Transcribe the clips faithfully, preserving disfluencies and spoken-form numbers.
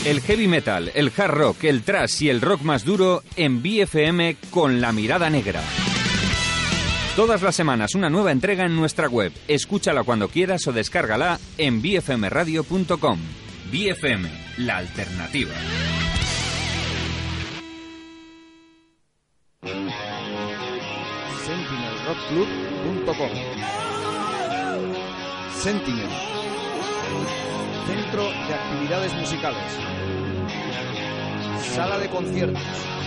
El heavy metal, el hard rock, el thrash y el rock más duro en B F M con La Mirada Negra. Todas las semanas una nueva entrega en nuestra web. Escúchala cuando quieras o descárgala en b f m radio punto com. B F M, la alternativa. sentinel rock club punto com. Sentinel, centro de actividades musicales, sala de conciertos,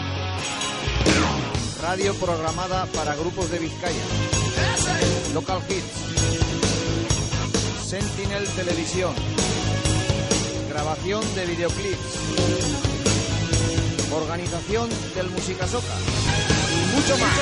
radio programada para grupos de Vizcaya, local hits, Sentinel Televisión, grabación de videoclips, organización del Musicasoca y mucho más.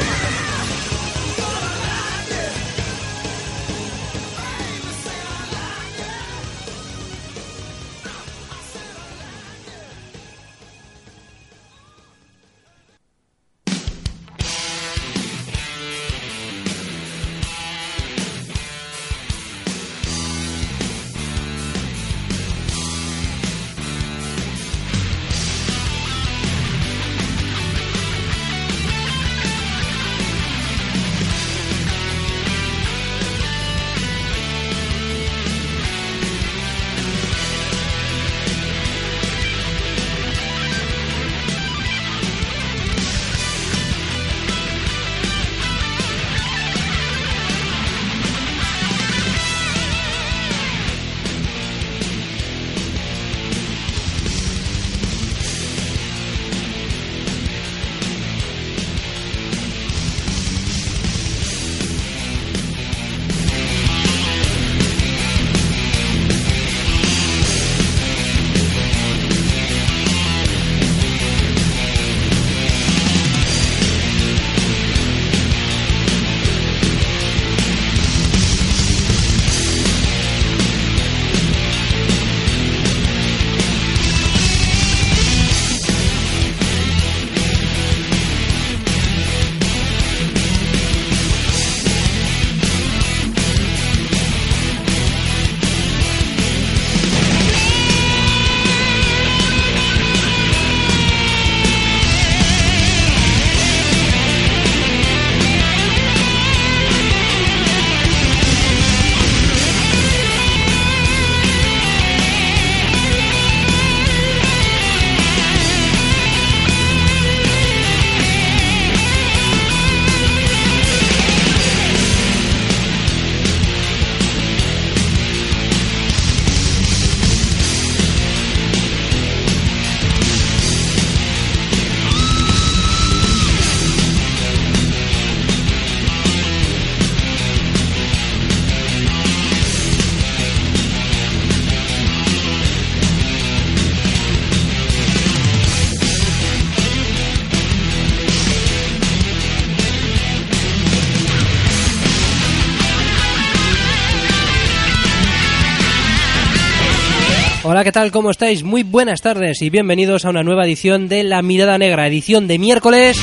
Hola, ¿qué tal? ¿Cómo estáis? Muy buenas tardes y bienvenidos a una nueva edición de La Mirada Negra, edición de miércoles,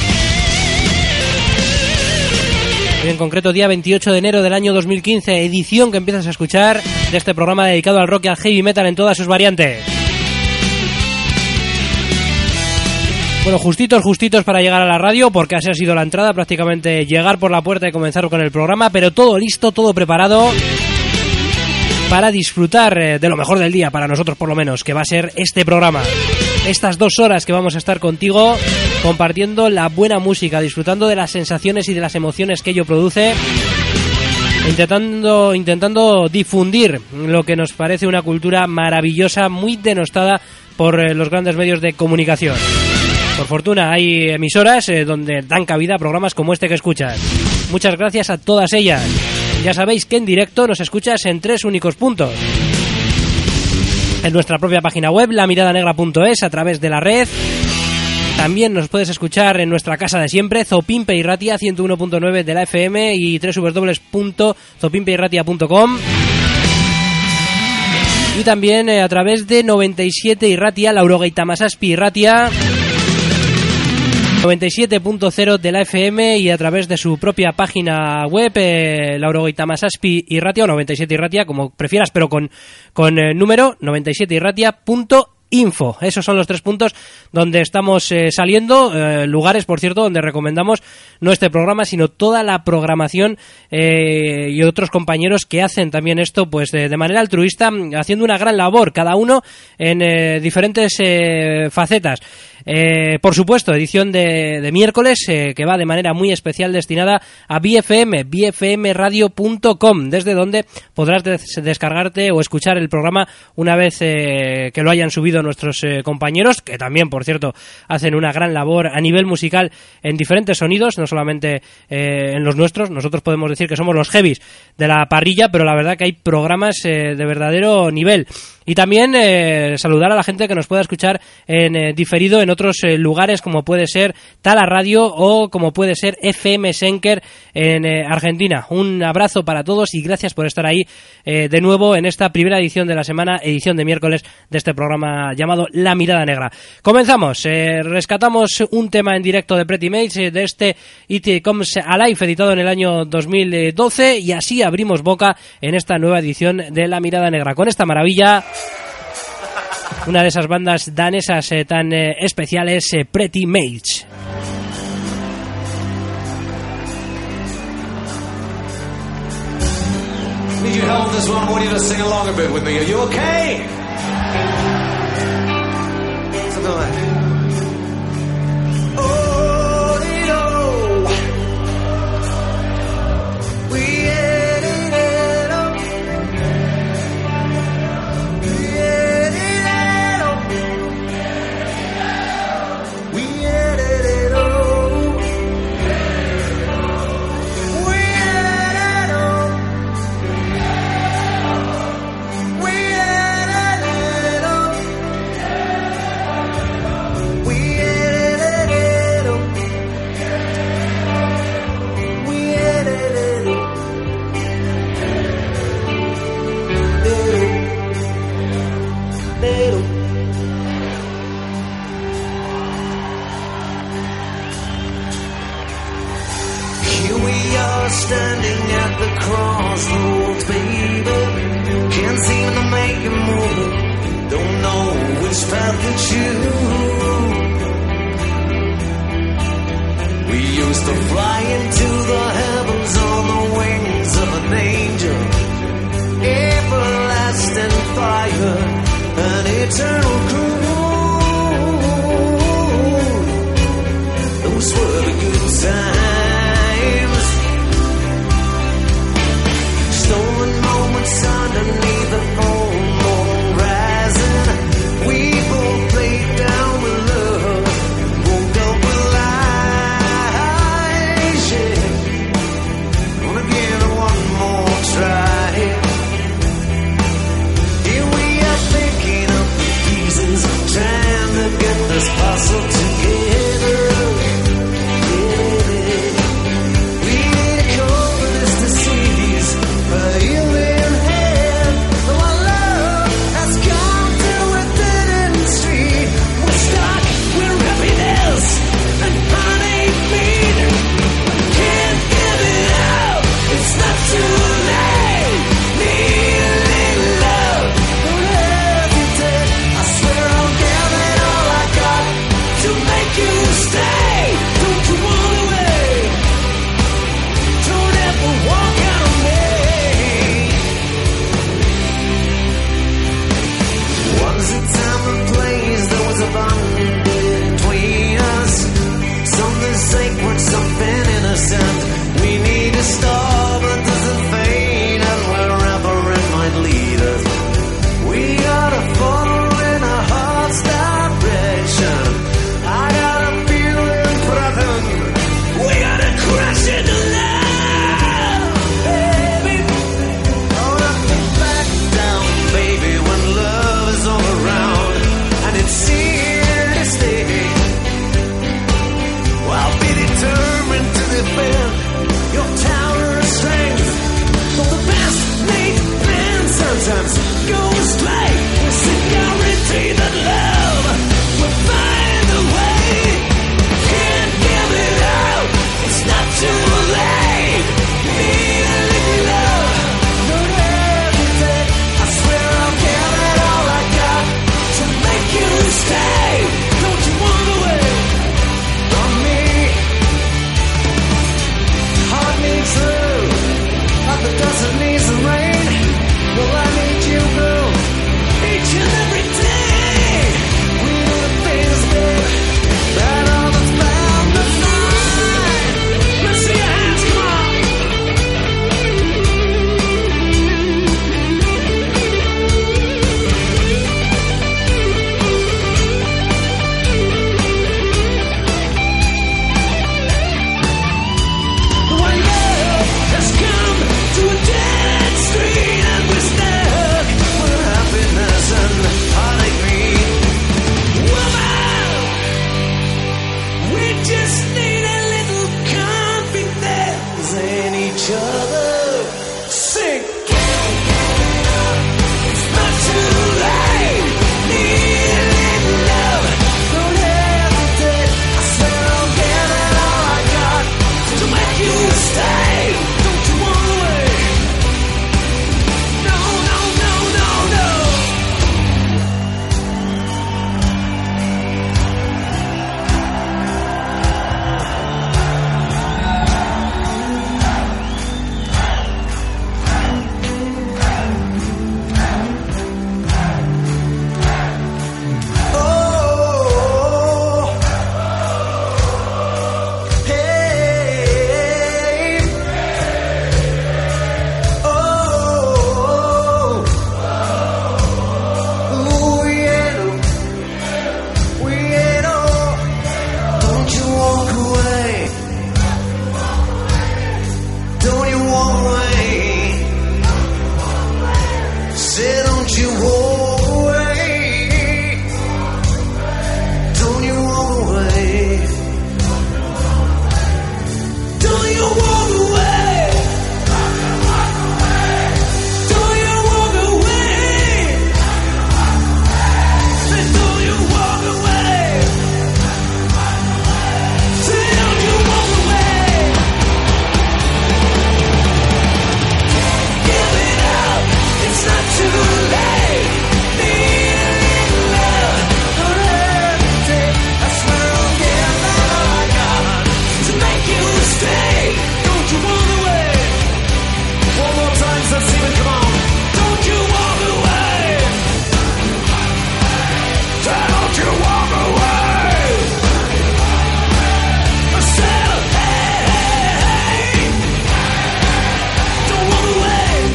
en concreto día veintiocho de enero del año dos mil quince, edición que empiezas a escuchar de este programa dedicado al rock y al heavy metal en todas sus variantes. Bueno, justitos, justitos para llegar a la radio, porque así ha sido la entrada, prácticamente llegar por la puerta y comenzar con el programa, pero todo listo, todo preparado para disfrutar de lo mejor del día, para nosotros por lo menos, que va a ser este programa. Estas dos horas que vamos a estar contigo compartiendo la buena música, disfrutando de las sensaciones y de las emociones que ello produce, intentando, intentando difundir lo que nos parece una cultura maravillosa, muy denostada por los grandes medios de comunicación. Por fortuna hay emisoras eh, donde dan cabida a programas como este que escuchas. Muchas gracias a todas ellas. Ya sabéis que en directo nos escuchas en tres únicos puntos. En nuestra propia página web, la mirada negra punto es, a través de la red. También nos puedes escuchar en nuesra casa de siempre, Zopimpe y Ratia ciento uno punto nueve de la F M y doble u doble u doble u punto zopimpe y ratia punto com. Y también eh, a través de noventa y siete y Ratia, Laurogeitamasaspi y Ratia, noventa y siete punto cero de la F M, y a través de su propia página web, eh, Laurogeitamasaspi y Ratia, o noventa y siete y Ratia, como prefieras, pero con, con eh, número, noventa y siete y ratia punto info. Esos son los tres puntos donde estamos eh, saliendo, eh, lugares, por cierto, donde recomendamos no este programa, sino toda la programación eh, y otros compañeros que hacen también esto pues de, de manera altruista, haciendo una gran labor, cada uno en eh, diferentes eh, facetas. Eh, por supuesto, edición de, de miércoles eh, que va de manera muy especial destinada a B F M, b f m radio punto com, desde donde podrás des- descargarte o escuchar el programa una vez eh, que lo hayan subido nuestros eh, compañeros, que también, por cierto, hacen una gran labor a nivel musical en diferentes sonidos, no solamente eh, en los nuestros. Nosotros podemos decir que somos los heavies de la parrilla, pero la verdad que hay programas eh, de verdadero nivel. Y también eh, saludar a la gente que nos pueda escuchar en eh, diferido en otros eh, lugares, como puede ser Tala Radio o como puede ser F M Senker en eh, Argentina. Un abrazo para todos y gracias por estar ahí eh, de nuevo en esta primera edición de la semana, edición de miércoles de este programa llamado La Mirada Negra. Comenzamos, eh, rescatamos un tema en directo de Pretty Mates, eh, de este It Comes Alive, editado en el año dos mil doce, y así abrimos boca en esta nueva edición de La Mirada Negra, con esta maravilla, una de esas bandas danesas eh, tan eh, especiales, eh, Pretty Mates. Need your help this one. I want you to sing along a bit with me. Are you okay? Something like that. Oh, you know, we ate it up. We ate it up. We ate it up. We ate it up. We ate it up. We ate it up. We ate it up. Little, little. Here we are standing at the crossroads, baby. Can't seem to make a move. Don't know which path to choose. We used to fly into the heavens on the wings of an angel. Everlasting fire, an eternal cruise. Those were the good times. Stolen moments underneath the full moon rising. We both played down with love, woke up with lies. Yeah, gonna give it one more try. Here we are picking up the pieces.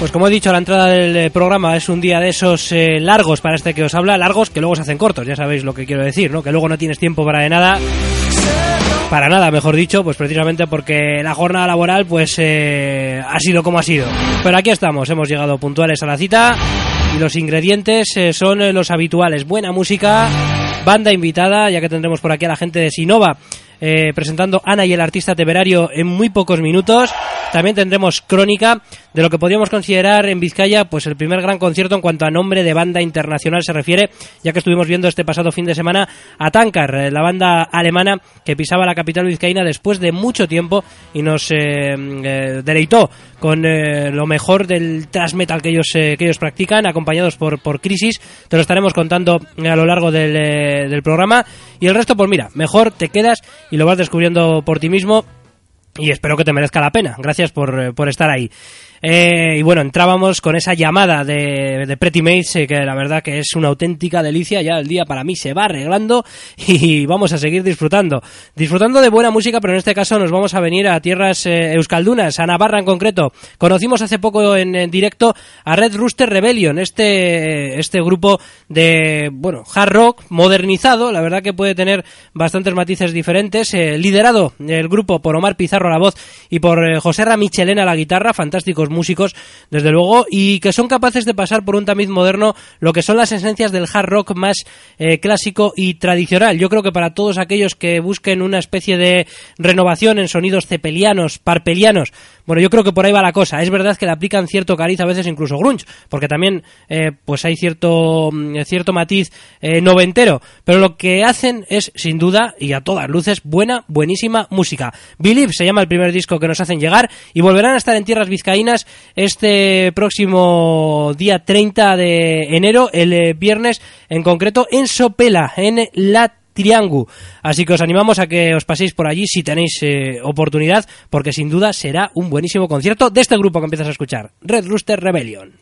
pues como he dicho, la entrada del programa es un día de esos eh, largos para este que os habla, largos que luego se hacen cortos, ya sabéis lo que quiero decir, ¿no? Que luego no tienes tiempo para de nada, para nada, mejor dicho, pues precisamente porque la jornada laboral pues eh, ha sido como ha sido. Pero aquí estamos, hemos llegado puntuales a la cita y los ingredientes eh, son eh, los habituales, buena música, banda invitada, ya que tendremos por aquí a la gente de Sinova eh, presentando Ana y el artista temerario en muy pocos minutos. También tendremos crónica de lo que podríamos considerar en Vizcaya pues el primer gran concierto en cuanto a nombre de banda internacional se refiere, ya que estuvimos viendo este pasado fin de semana a Tankar, la banda alemana que pisaba la capital vizcaína después de mucho tiempo y nos eh, eh, deleitó con eh, lo mejor del thrash metal que ellos eh, que ellos practican, acompañados por, por Crisis. Te lo estaremos contando a lo largo del, eh, del programa. Y el resto, pues mira, mejor te quedas y lo vas descubriendo por ti mismo. Y espero que te merezca la pena. Gracias por, por estar ahí. Eh, y bueno, entrábamos con esa llamada de, de Pretty Mates, eh, que la verdad que es una auténtica delicia. Ya el día para mí se va arreglando y vamos a seguir disfrutando. Disfrutando de buena música, pero en este caso nos vamos a venir a tierras eh, euskaldunas, a Navarra en concreto. Conocimos hace poco en, en directo a Red Rooster Rebellion, este, este grupo de, bueno, hard rock modernizado, la verdad que puede tener bastantes matices diferentes, eh, liderado el grupo por Omar Pizarro a la voz y por eh, José Ra Michelena a la guitarra, fantásticos músicos desde luego, y que son capaces de pasar por un tamiz moderno lo que son las esencias del hard rock más eh, clásico y tradicional. Yo creo que para todos aquellos que busquen una especie de renovación en sonidos cepelianos, parpelianos, bueno, yo creo que por ahí va la cosa. Es verdad que le aplican cierto cariz, a veces incluso grunge, porque también eh, pues hay cierto cierto matiz eh, noventero, pero lo que hacen es sin duda y a todas luces buena, buenísima música. Believe se llama el primer disco que nos hacen llegar y volverán a estar en tierras vizcaínas este próximo día treinta de enero, el eh, viernes en concreto, en Sopela, en la Triangu. Así que os animamos a que os paséis por allí si tenéis eh, oportunidad, porque sin duda será un buenísimo concierto de este grupo que empiezas a escuchar, Red Rooster Rebellion.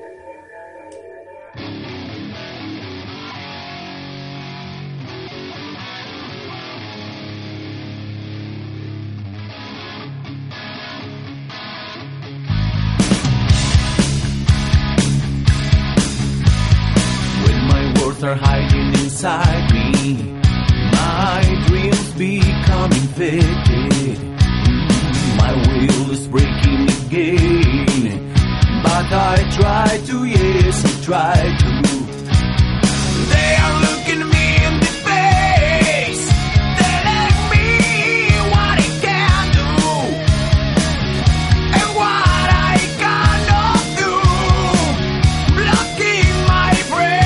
Are hiding inside me, my dreams becoming faded, my will is breaking again, but I try to, yes I try to. They are looking me in the face, telling me what I can do and what I cannot do, blocking my brain.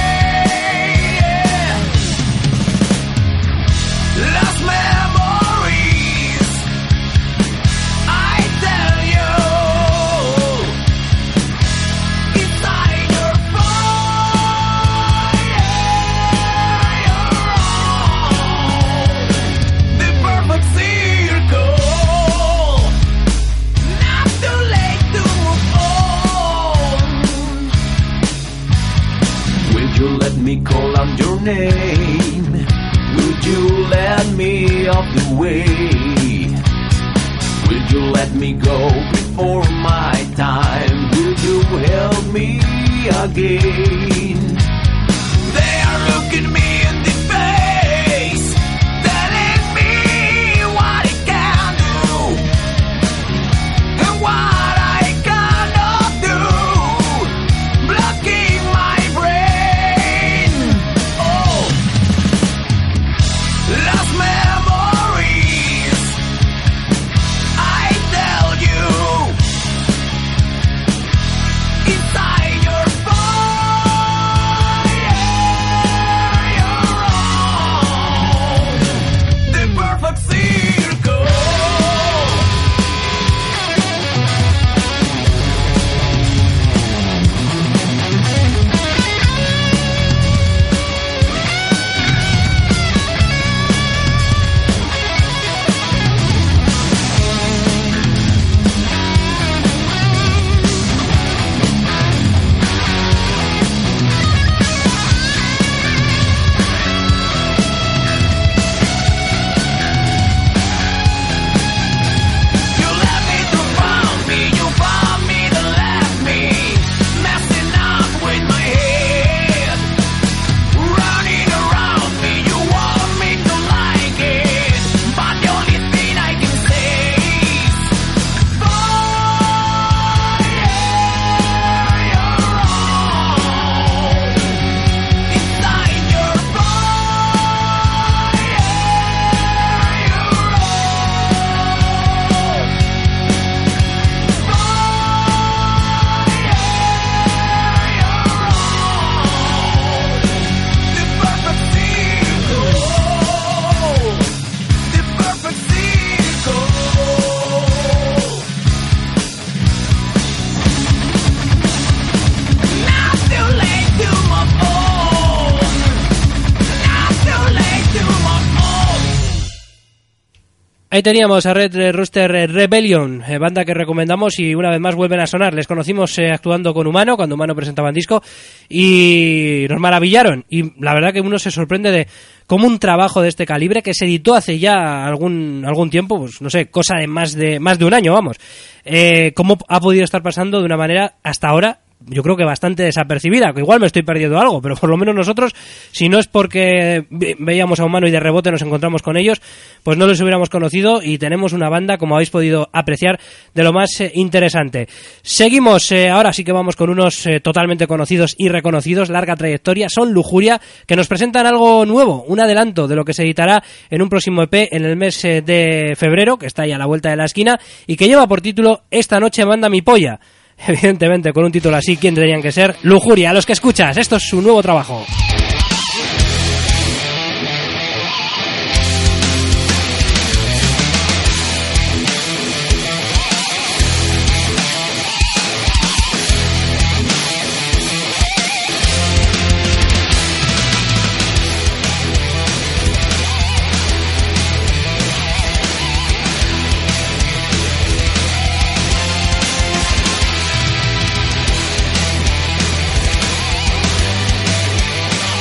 Call out your name, would you let me off the way? Would you let me go before my time? Would you help me again? They are looking me in the face, telling me what I can do and what I cannot do, blocking my brain. Lost memories, I tell you, inside your phone. Ahí teníamos a Red Rooster Rebellion, eh, banda que recomendamos y una vez más vuelven a sonar. Les conocimos eh, actuando con Humano, cuando Humano presentaban disco, y nos maravillaron. Y la verdad que uno se sorprende de cómo un trabajo de este calibre, que se editó hace ya algún algún tiempo, pues no sé, cosa de más de más de un año, vamos, eh, cómo ha podido estar pasando de una manera hasta ahora, yo creo que bastante desapercibida, que igual me estoy perdiendo algo, pero por lo menos nosotros, si no es porque veíamos a Humano y de rebote nos encontramos con ellos, pues no los hubiéramos conocido, y tenemos una banda, como habéis podido apreciar, de lo más eh, interesante. Seguimos, eh, ahora sí que vamos con unos eh, totalmente conocidos y reconocidos, larga trayectoria, son Lujuria, que nos presentan algo nuevo, un adelanto de lo que se editará en un próximo E P en el mes eh, de febrero, que está ahí a la vuelta de la esquina, y que lleva por título Esta noche manda mi polla. Evidentemente, con un título así, ¿quién tendrían que ser? Lujuria, a los que escuchas, esto es su nuevo trabajo. Thank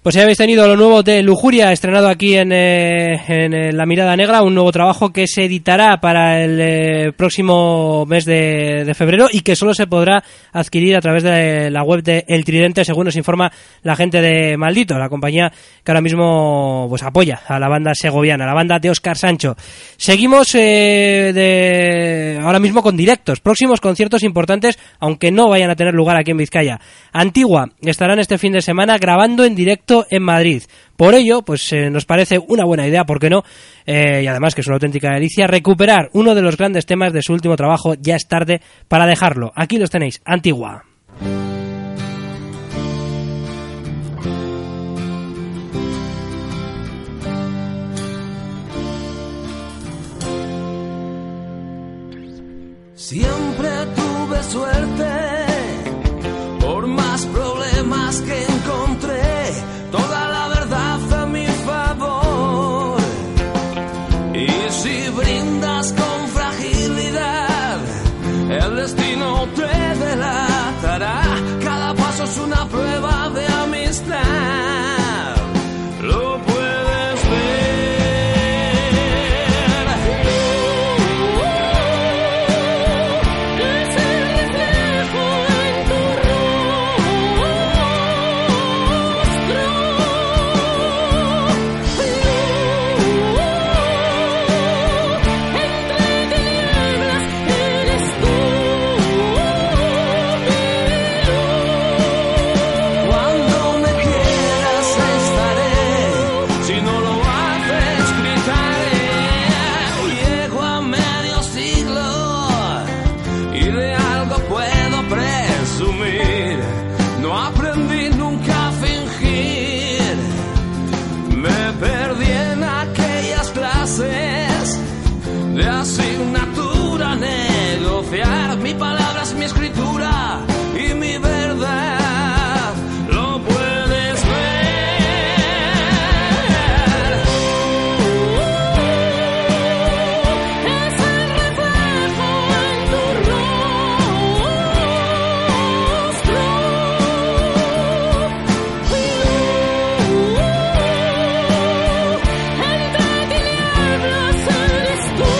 Pues ya habéis tenido lo nuevo de Lujuria, estrenado aquí en, eh, en eh, La Mirada Negra, un nuevo trabajo que se editará para el eh, próximo mes de, de febrero y que solo se podrá adquirir a través de la web de El Tridente, según nos informa la gente de Maldito, la compañía que ahora mismo pues apoya a la banda segoviana, la banda de Óscar Sancho. Seguimos eh, de ahora mismo con directos, próximos conciertos importantes, aunque no vayan a tener lugar aquí en Vizcaya. Antigua estarán este fin de semana grabando en directo en Madrid. Por ello, pues eh, nos parece una buena idea, ¿por qué no? Eh, y además que es una auténtica delicia recuperar uno de los grandes temas de su último trabajo, Ya es tarde para dejarlo. Aquí los tenéis, Antigua. Siempre tuve suerte, por más problemas que encontré, toda la verdad a mi favor. Y si brindas con fragilidad, el destino te delatará. Cada paso es una prueba de amistad. Lo puedes ver. De asignatura negociar, mi palabra es mi escritura y mi verdad, lo puedes ver. Es el reflejo en tu rostro. Entre tinieblas eres tú.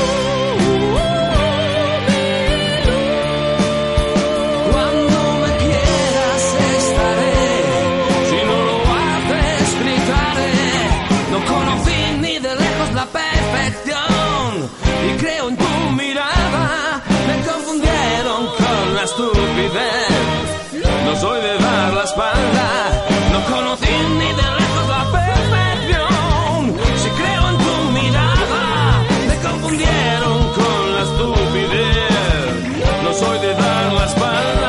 Y creo en tu mirada, me confundieron con la estupidez. No soy de dar la espalda, no conocí ni de lejos la perfección. Si creo en tu mirada, me confundieron con la estupidez. No soy de dar la espalda.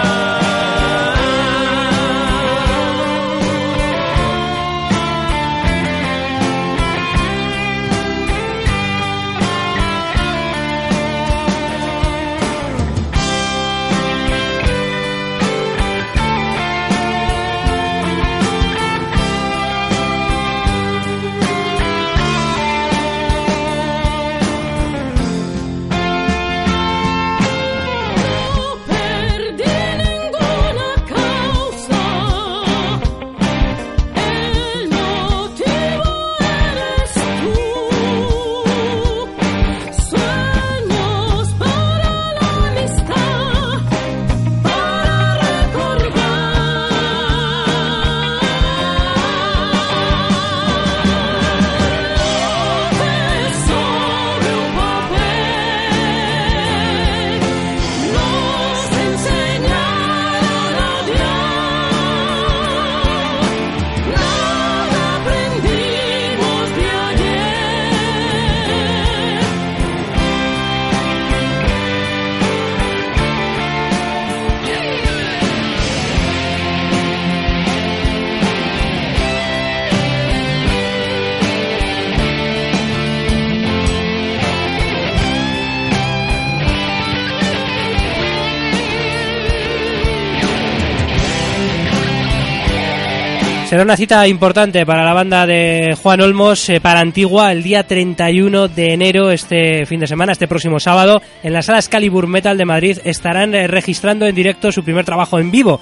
Será una cita importante para la banda de Juan Olmos, eh, para Antigua, el día treinta y uno de enero, este fin de semana, este próximo sábado, en la sala Excalibur Metal de Madrid, estarán eh, registrando en directo su primer trabajo en vivo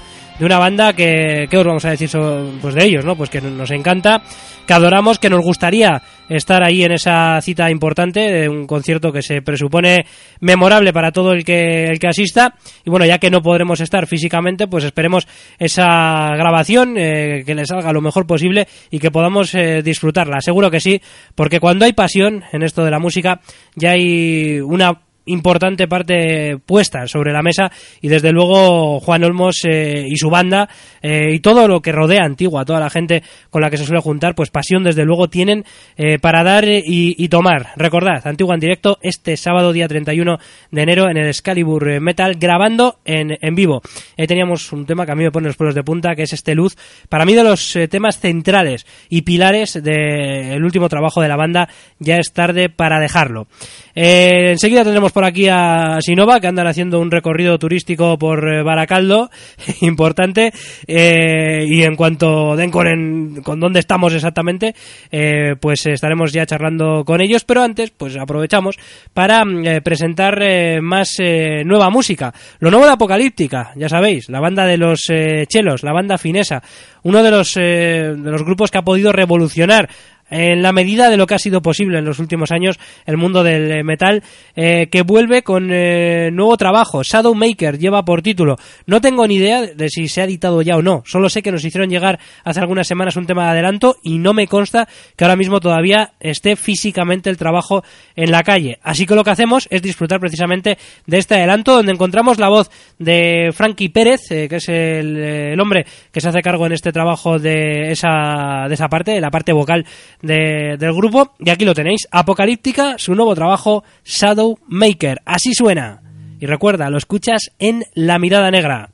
de una banda que, ¿qué os vamos a decir sobre, pues de ellos, ¿no? Pues que nos encanta, que adoramos, que nos gustaría estar ahí en esa cita importante, de un concierto que se presupone memorable para todo el que, el que asista, y bueno, ya que no podremos estar físicamente, pues esperemos esa grabación, eh, que les salga lo mejor posible y que podamos eh, disfrutarla, seguro que sí, porque cuando hay pasión en esto de la música, ya hay una importante parte puesta sobre la mesa, y desde luego Juan Olmos eh, y su banda eh, y todo lo que rodea Antigua, toda la gente con la que se suele juntar, pues pasión desde luego tienen eh, para dar y, y tomar. Recordad, Antigua en directo este sábado día treinta y uno de enero en el Excalibur Metal, grabando en, en vivo. Ahí teníamos un tema que a mí me pone los pelos de punta, que es este Luz, para mí de los eh, temas centrales y pilares del último trabajo de la banda, Ya es tarde para dejarlo. Eh, enseguida tendremos por aquí a Sinova, que andan haciendo un recorrido turístico por eh, Baracaldo importante, eh, y en cuanto den con, en, con dónde estamos exactamente, eh, pues estaremos ya charlando con ellos, pero antes pues aprovechamos para eh, presentar eh, más eh, nueva música, lo nuevo de Apocalíptica, ya sabéis, la banda de los eh, chelos, la banda finesa, uno de los, eh, de los grupos que ha podido revolucionar en la medida de lo que ha sido posible en los últimos años el mundo del metal, eh, que vuelve con eh, nuevo trabajo. Shadowmaker lleva por título, no tengo ni idea de si se ha editado ya o no, solo sé que nos hicieron llegar hace algunas semanas un tema de adelanto y no me consta que ahora mismo todavía esté físicamente el trabajo en la calle, así que lo que hacemos es disfrutar precisamente de este adelanto, donde encontramos la voz de Frankie Pérez, eh, que es el, el hombre que se hace cargo en este trabajo de esa, de esa parte, de la parte vocal De, del grupo, y aquí lo tenéis, Apocalíptica, su nuevo trabajo Shadowmaker, así suena, y recuerda, lo escuchas en La Mirada Negra.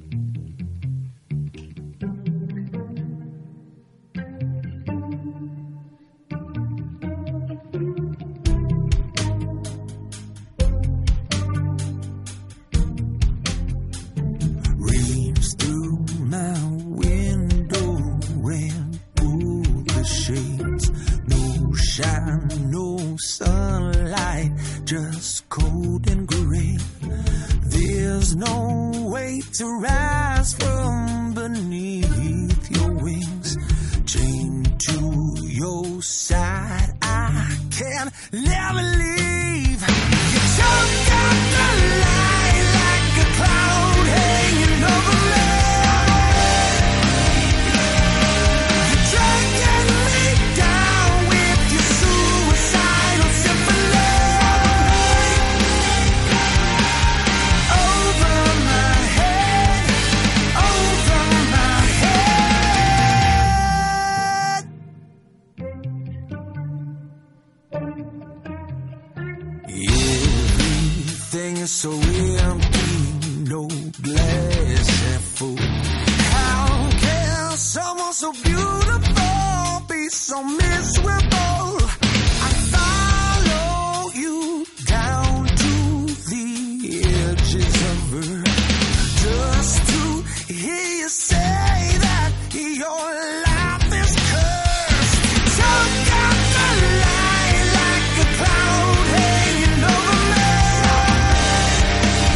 No sunlight, just cold and gray. There's no way to rise from beneath your wings. Chained to your side, I can never leave. You took out the light like a cloud hanging over me. Everything is so empty, no glass half full. How can someone so beautiful be so miserable? I follow you down to the edges of earth, just to hear you say that your life is cursed. Took out the light like a cloud hanging over me.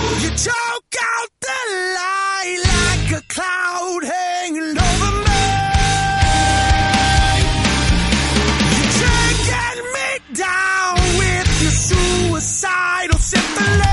You choke out the light like a cloud hanging over me. You're taking me down with your suicidal symphony.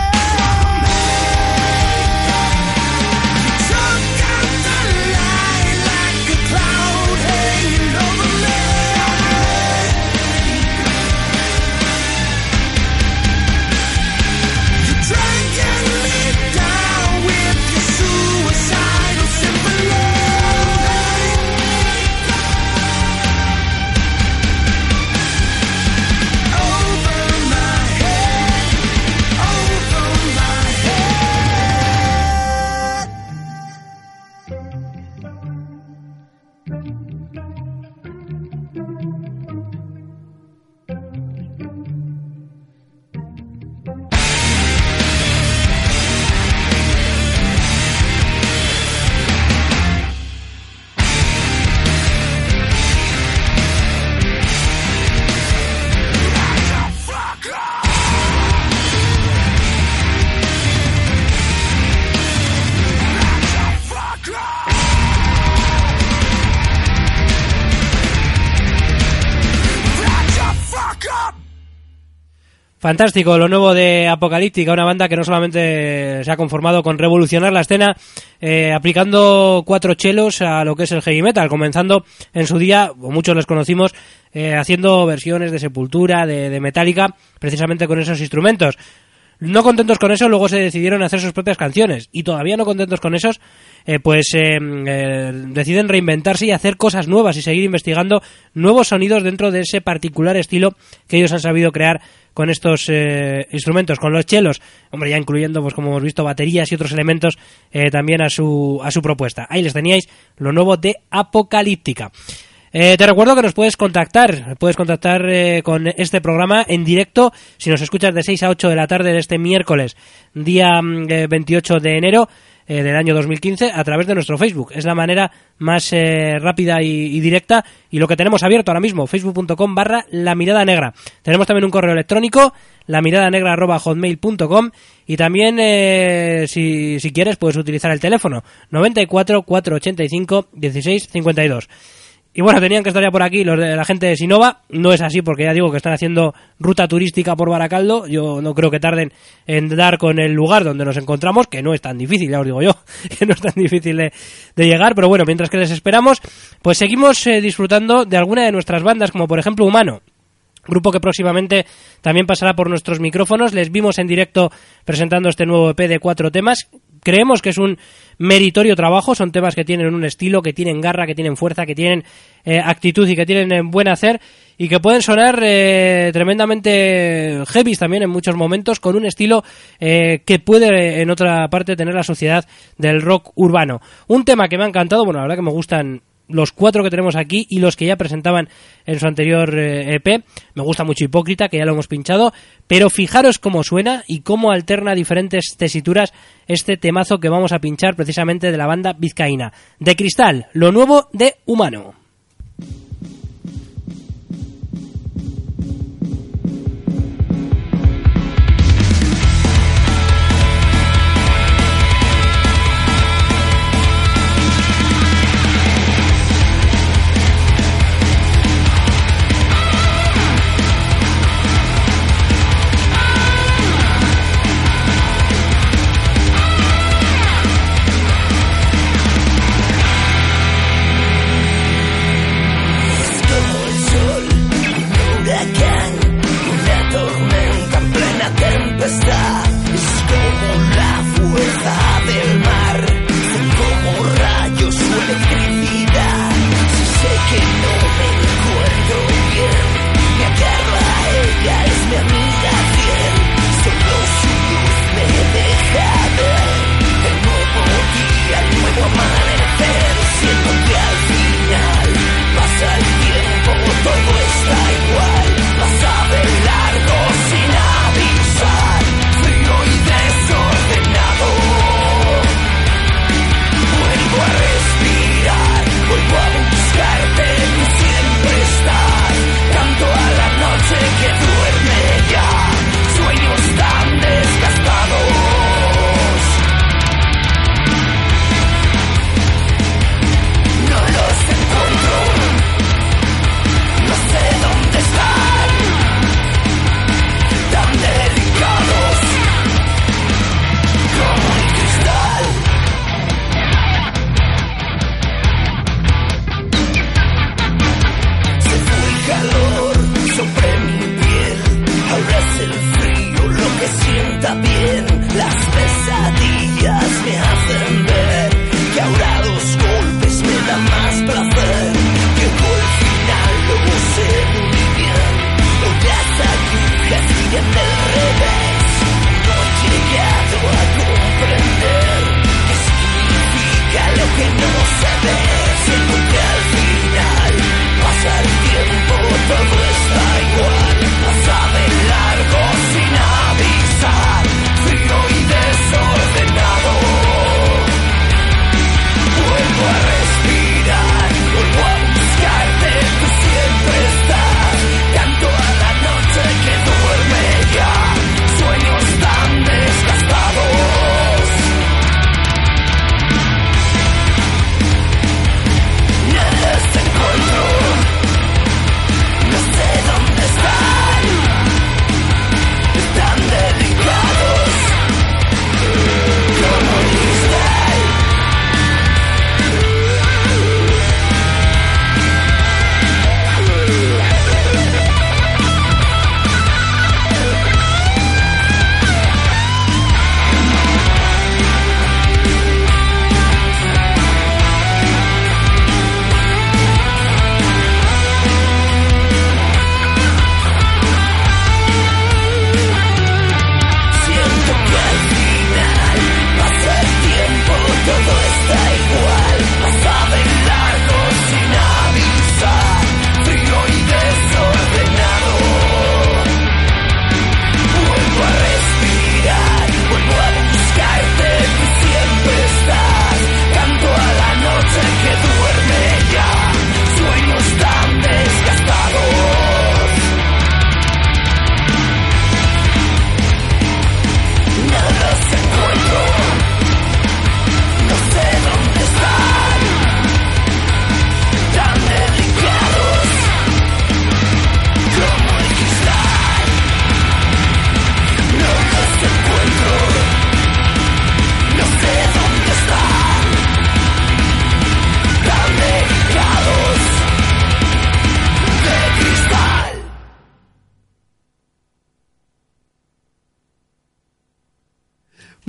Fantástico, lo nuevo de Apocalíptica, una banda que no solamente se ha conformado con revolucionar la escena eh, aplicando cuatro chelos a lo que es el heavy metal, comenzando en su día, o muchos les conocimos, eh, haciendo versiones de Sepultura, de, de Metallica, precisamente con esos instrumentos. No contentos con eso, luego se decidieron a hacer sus propias canciones, y todavía no contentos con esos, eh, pues eh, eh, deciden reinventarse y hacer cosas nuevas y seguir investigando nuevos sonidos dentro de ese particular estilo que ellos han sabido crear con estos eh, instrumentos, con los chelos, hombre, ya incluyendo, pues como hemos visto, baterías y otros elementos eh, también a su a su propuesta. Ahí les teníais lo nuevo de Apocalíptica. Eh, te recuerdo que nos puedes contactar, puedes contactar eh, con este programa en directo si nos escuchas de seis a ocho de la tarde de este miércoles, día eh, veintiocho de enero eh, del año dos mil quince, a través de nuestro Facebook. Es la manera más eh, rápida y, y directa, y lo que tenemos abierto ahora mismo, facebook.com barra la mirada negra. Tenemos también un correo electrónico, lamiradanegra arroba hotmail punto com, y también eh, si, si quieres puedes utilizar el teléfono noventa y cuatro, cuatrocientos ochenta y cinco, dieciséis cincuenta y dos. Y bueno, tenían que estar ya por aquí los de la gente de Sinova. No es así porque ya digo que están haciendo ruta turística por Baracaldo. Yo no creo que tarden en dar con el lugar donde nos encontramos, que no es tan difícil, ya os digo yo, que no es tan difícil de, de llegar. Pero bueno, mientras que les esperamos, pues seguimos eh, disfrutando de alguna de nuestras bandas, como por ejemplo Humano, grupo que próximamente también pasará por nuestros micrófonos. Les vimos en directo presentando este nuevo E P de cuatro temas. Creemos que es un meritorio trabajo, son temas que tienen un estilo, que tienen garra, que tienen fuerza, que tienen eh, actitud y que tienen eh, buen hacer, y que pueden sonar eh, tremendamente heavy también en muchos momentos, con un estilo eh, que puede en otra parte tener la sociedad del rock urbano. Un tema que me ha encantado, bueno, la verdad que me gustan los cuatro que tenemos aquí y los que ya presentaban en su anterior eh, E P. Me gusta mucho Hipócrita, que ya lo hemos pinchado, pero fijaros cómo suena y cómo alterna diferentes tesituras este temazo que vamos a pinchar precisamente de la banda vizcaína. De Cristal, lo nuevo de Humano. We'll be right back.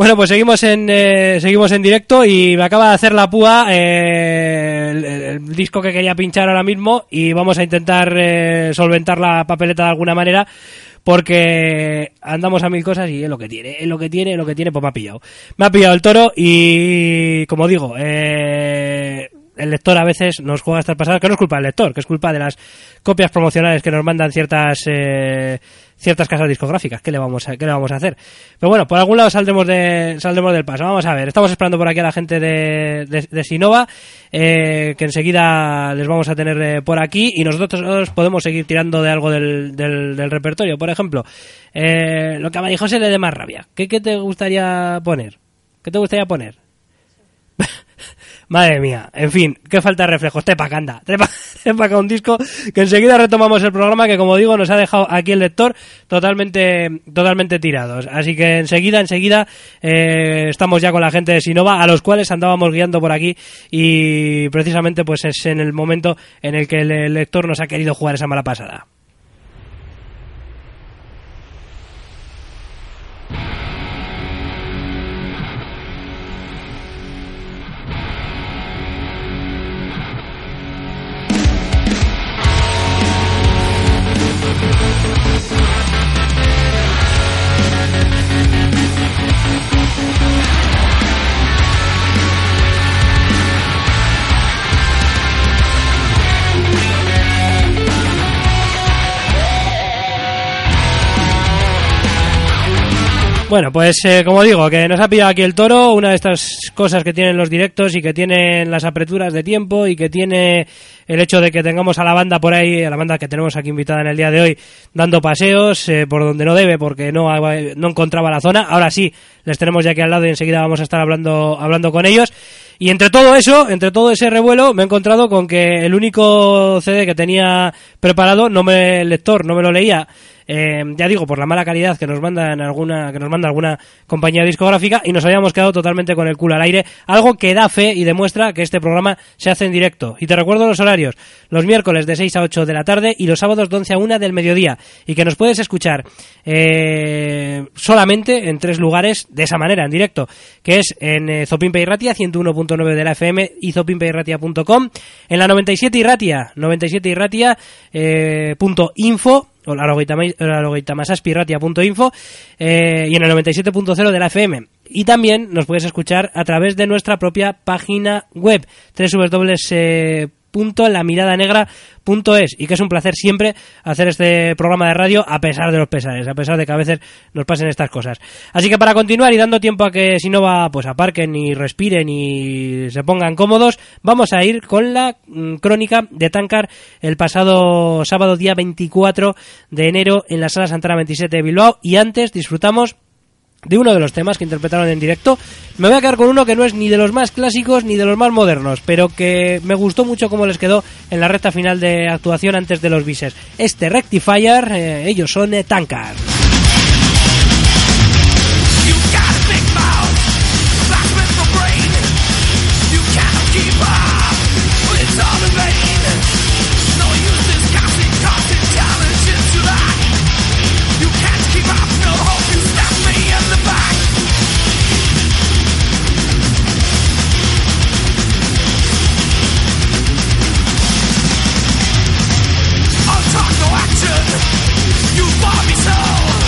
Bueno, pues seguimos en eh, seguimos en directo y me acaba de hacer la púa eh, el, el disco que quería pinchar ahora mismo y vamos a intentar eh, solventar la papeleta de alguna manera porque andamos a mil cosas y es lo que tiene, es lo que tiene, es lo que tiene, pues me ha pillado. Me ha pillado el toro y, como digo, eh... el lector a veces nos juega estas pasadas, que no es culpa del lector, que es culpa de las copias promocionales que nos mandan ciertas eh, ciertas casas discográficas. ¿Qué le vamos a, qué le vamos a hacer? Pero bueno, por algún lado saldremos de saldremos del paso. Vamos a ver, estamos esperando por aquí a la gente de, de, de Sinova, eh, que enseguida les vamos a tener eh, por aquí y nosotros podemos seguir tirando de algo del, del, del repertorio. Por ejemplo, eh, lo que a María José le dé más rabia. ¿Qué, ¿Qué te gustaría poner? ¿Qué te gustaría poner? Madre mía, en fin, qué falta de reflejos. Trepa, anda, trepa, trepa con un disco que enseguida retomamos el programa que, como digo, nos ha dejado aquí el lector totalmente totalmente tirados. Así que enseguida, enseguida eh, estamos ya con la gente de Sinova, a los cuales andábamos guiando por aquí y precisamente pues es en el momento en el que el lector nos ha querido jugar esa mala pasada. Bueno, pues eh, como digo, que nos ha pillado aquí el toro, una de estas cosas que tienen los directos y que tienen las aperturas de tiempo y que tiene el hecho de que tengamos a la banda por ahí, a la banda que tenemos aquí invitada en el día de hoy, dando paseos eh, por donde no debe porque no, no encontraba la zona. Ahora sí, les tenemos ya aquí al lado y enseguida vamos a estar hablando, hablando con ellos. Y entre todo eso, entre todo ese revuelo, me he encontrado con que el único C D que tenía preparado, no me, el lector no me lo leía, eh, ya digo, por la mala calidad que nos mandan alguna, que nos manda alguna compañía discográfica, y nos habíamos quedado totalmente con el culo al aire, algo que da fe y demuestra que este programa se hace en directo. Y te recuerdo los horarios, los miércoles de seis a ocho de la tarde y los sábados de once a una del mediodía, y que nos puedes escuchar eh, solamente en tres lugares de esa manera, en directo, que es en eh, Zopimpe y Ratia, ciento uno punto nueve de la F M y zopimpe y ratia punto com, en la noventa y siete y Ratia, noventa y siete y Ratia eh, punto info, o la logaitamasaspi-ratia punto info, eh, y en el noventa y siete punto cero de la F M. Y también nos puedes escuchar a través de nuestra propia página web, doble u doble u doble u punto la mirada negra punto es, y que es un placer siempre hacer este programa de radio a pesar de los pesares, a pesar de que a veces nos pasen estas cosas. Así que para continuar y dando tiempo a que Sinova pues aparquen y respiren y se pongan cómodos, vamos a ir con la mm, crónica de Tankard el pasado sábado día veinticuatro de enero en la Sala Santana veintisiete de Bilbao, y antes disfrutamos de uno de los temas que interpretaron en directo. Me voy a quedar con uno que no es ni de los más clásicos ni de los más modernos, pero que me gustó mucho cómo les quedó en la recta final de actuación antes de los bises. Este Rectifier, eh, ellos son eh, Tankard. You bought me so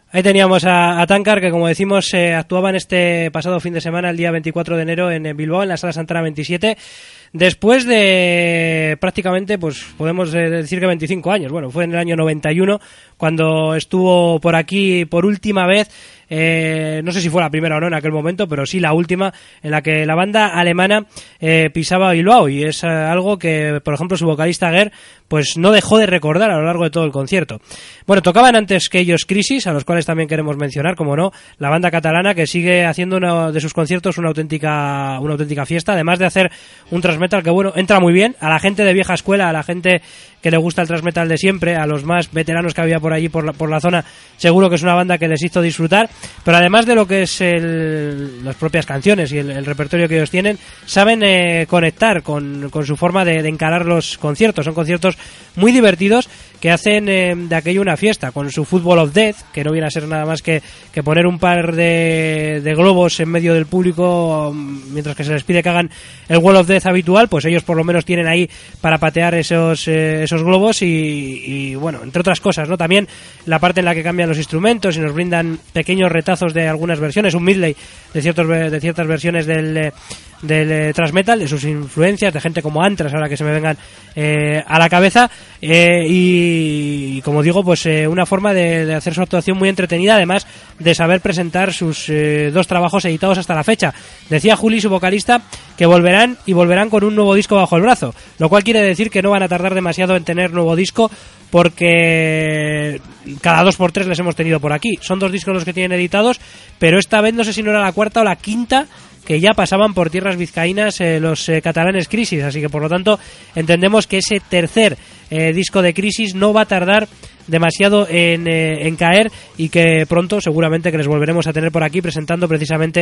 Ahí teníamos a, a Tankard, que como decimos eh, actuaban este pasado fin de semana, el día veinticuatro de enero en, en Bilbao, en la Sala Santana veintisiete, después de prácticamente, pues podemos eh, decir que veinticinco años. Bueno, fue en el año noventa y uno cuando estuvo por aquí por última vez. Eh, no sé si fue la primera o no en aquel momento, pero sí la última en la que la banda alemana eh, pisaba Bilbao, y es eh, algo que, por ejemplo, su vocalista Ger pues no dejó de recordar a lo largo de todo el concierto. Bueno, tocaban antes que ellos Crisis, a los cuales también queremos mencionar, como no, la banda catalana que sigue haciendo uno de sus conciertos una auténtica una auténtica fiesta, además de hacer un thrash metal que, bueno, entra muy bien a la gente de vieja escuela, a la gente que le gusta el thrash metal de siempre, a los más veteranos que había por allí por la, por la zona, seguro que es una banda que les hizo disfrutar. Pero además de lo que es el, las propias canciones y el, el repertorio que ellos tienen, saben eh, conectar con, con su forma de, de encarar los conciertos. Son conciertos muy divertidos que hacen eh, de aquello una fiesta, con su Football of Death, que no viene a ser nada más que, que poner un par de, de globos en medio del público mientras que se les pide que hagan el Wall of Death habitual. Pues ellos por lo menos tienen ahí para patear esos, eh, esos globos y, y bueno, entre otras cosas, ¿no? También la parte en la que cambian los instrumentos y nos brindan pequeños retazos de algunas versiones, un medley de, ciertos, de ciertas versiones del, del eh, thrash metal, de sus influencias, de gente como Anthrax, ahora que se me vengan eh, a la cabeza, eh, y, y como digo, pues eh, una forma de, de hacer su actuación muy entretenida, además de saber presentar sus eh, dos trabajos editados hasta la fecha. Decía Juli, su vocalista, que volverán y volverán con un nuevo disco bajo el brazo, lo cual quiere decir que no van a tardar demasiado en tener nuevo disco, porque cada dos por tres les hemos tenido por aquí. Son dos discos los que tienen editados, pero esta vez no sé si no era la cuarta o la quinta que ya pasaban por tierras vizcaínas eh, los eh, catalanes Crisis, así que por lo tanto entendemos que ese tercer eh, disco de Crisis no va a tardar demasiado en, eh, en caer, y que pronto seguramente que les volveremos a tener por aquí presentando precisamente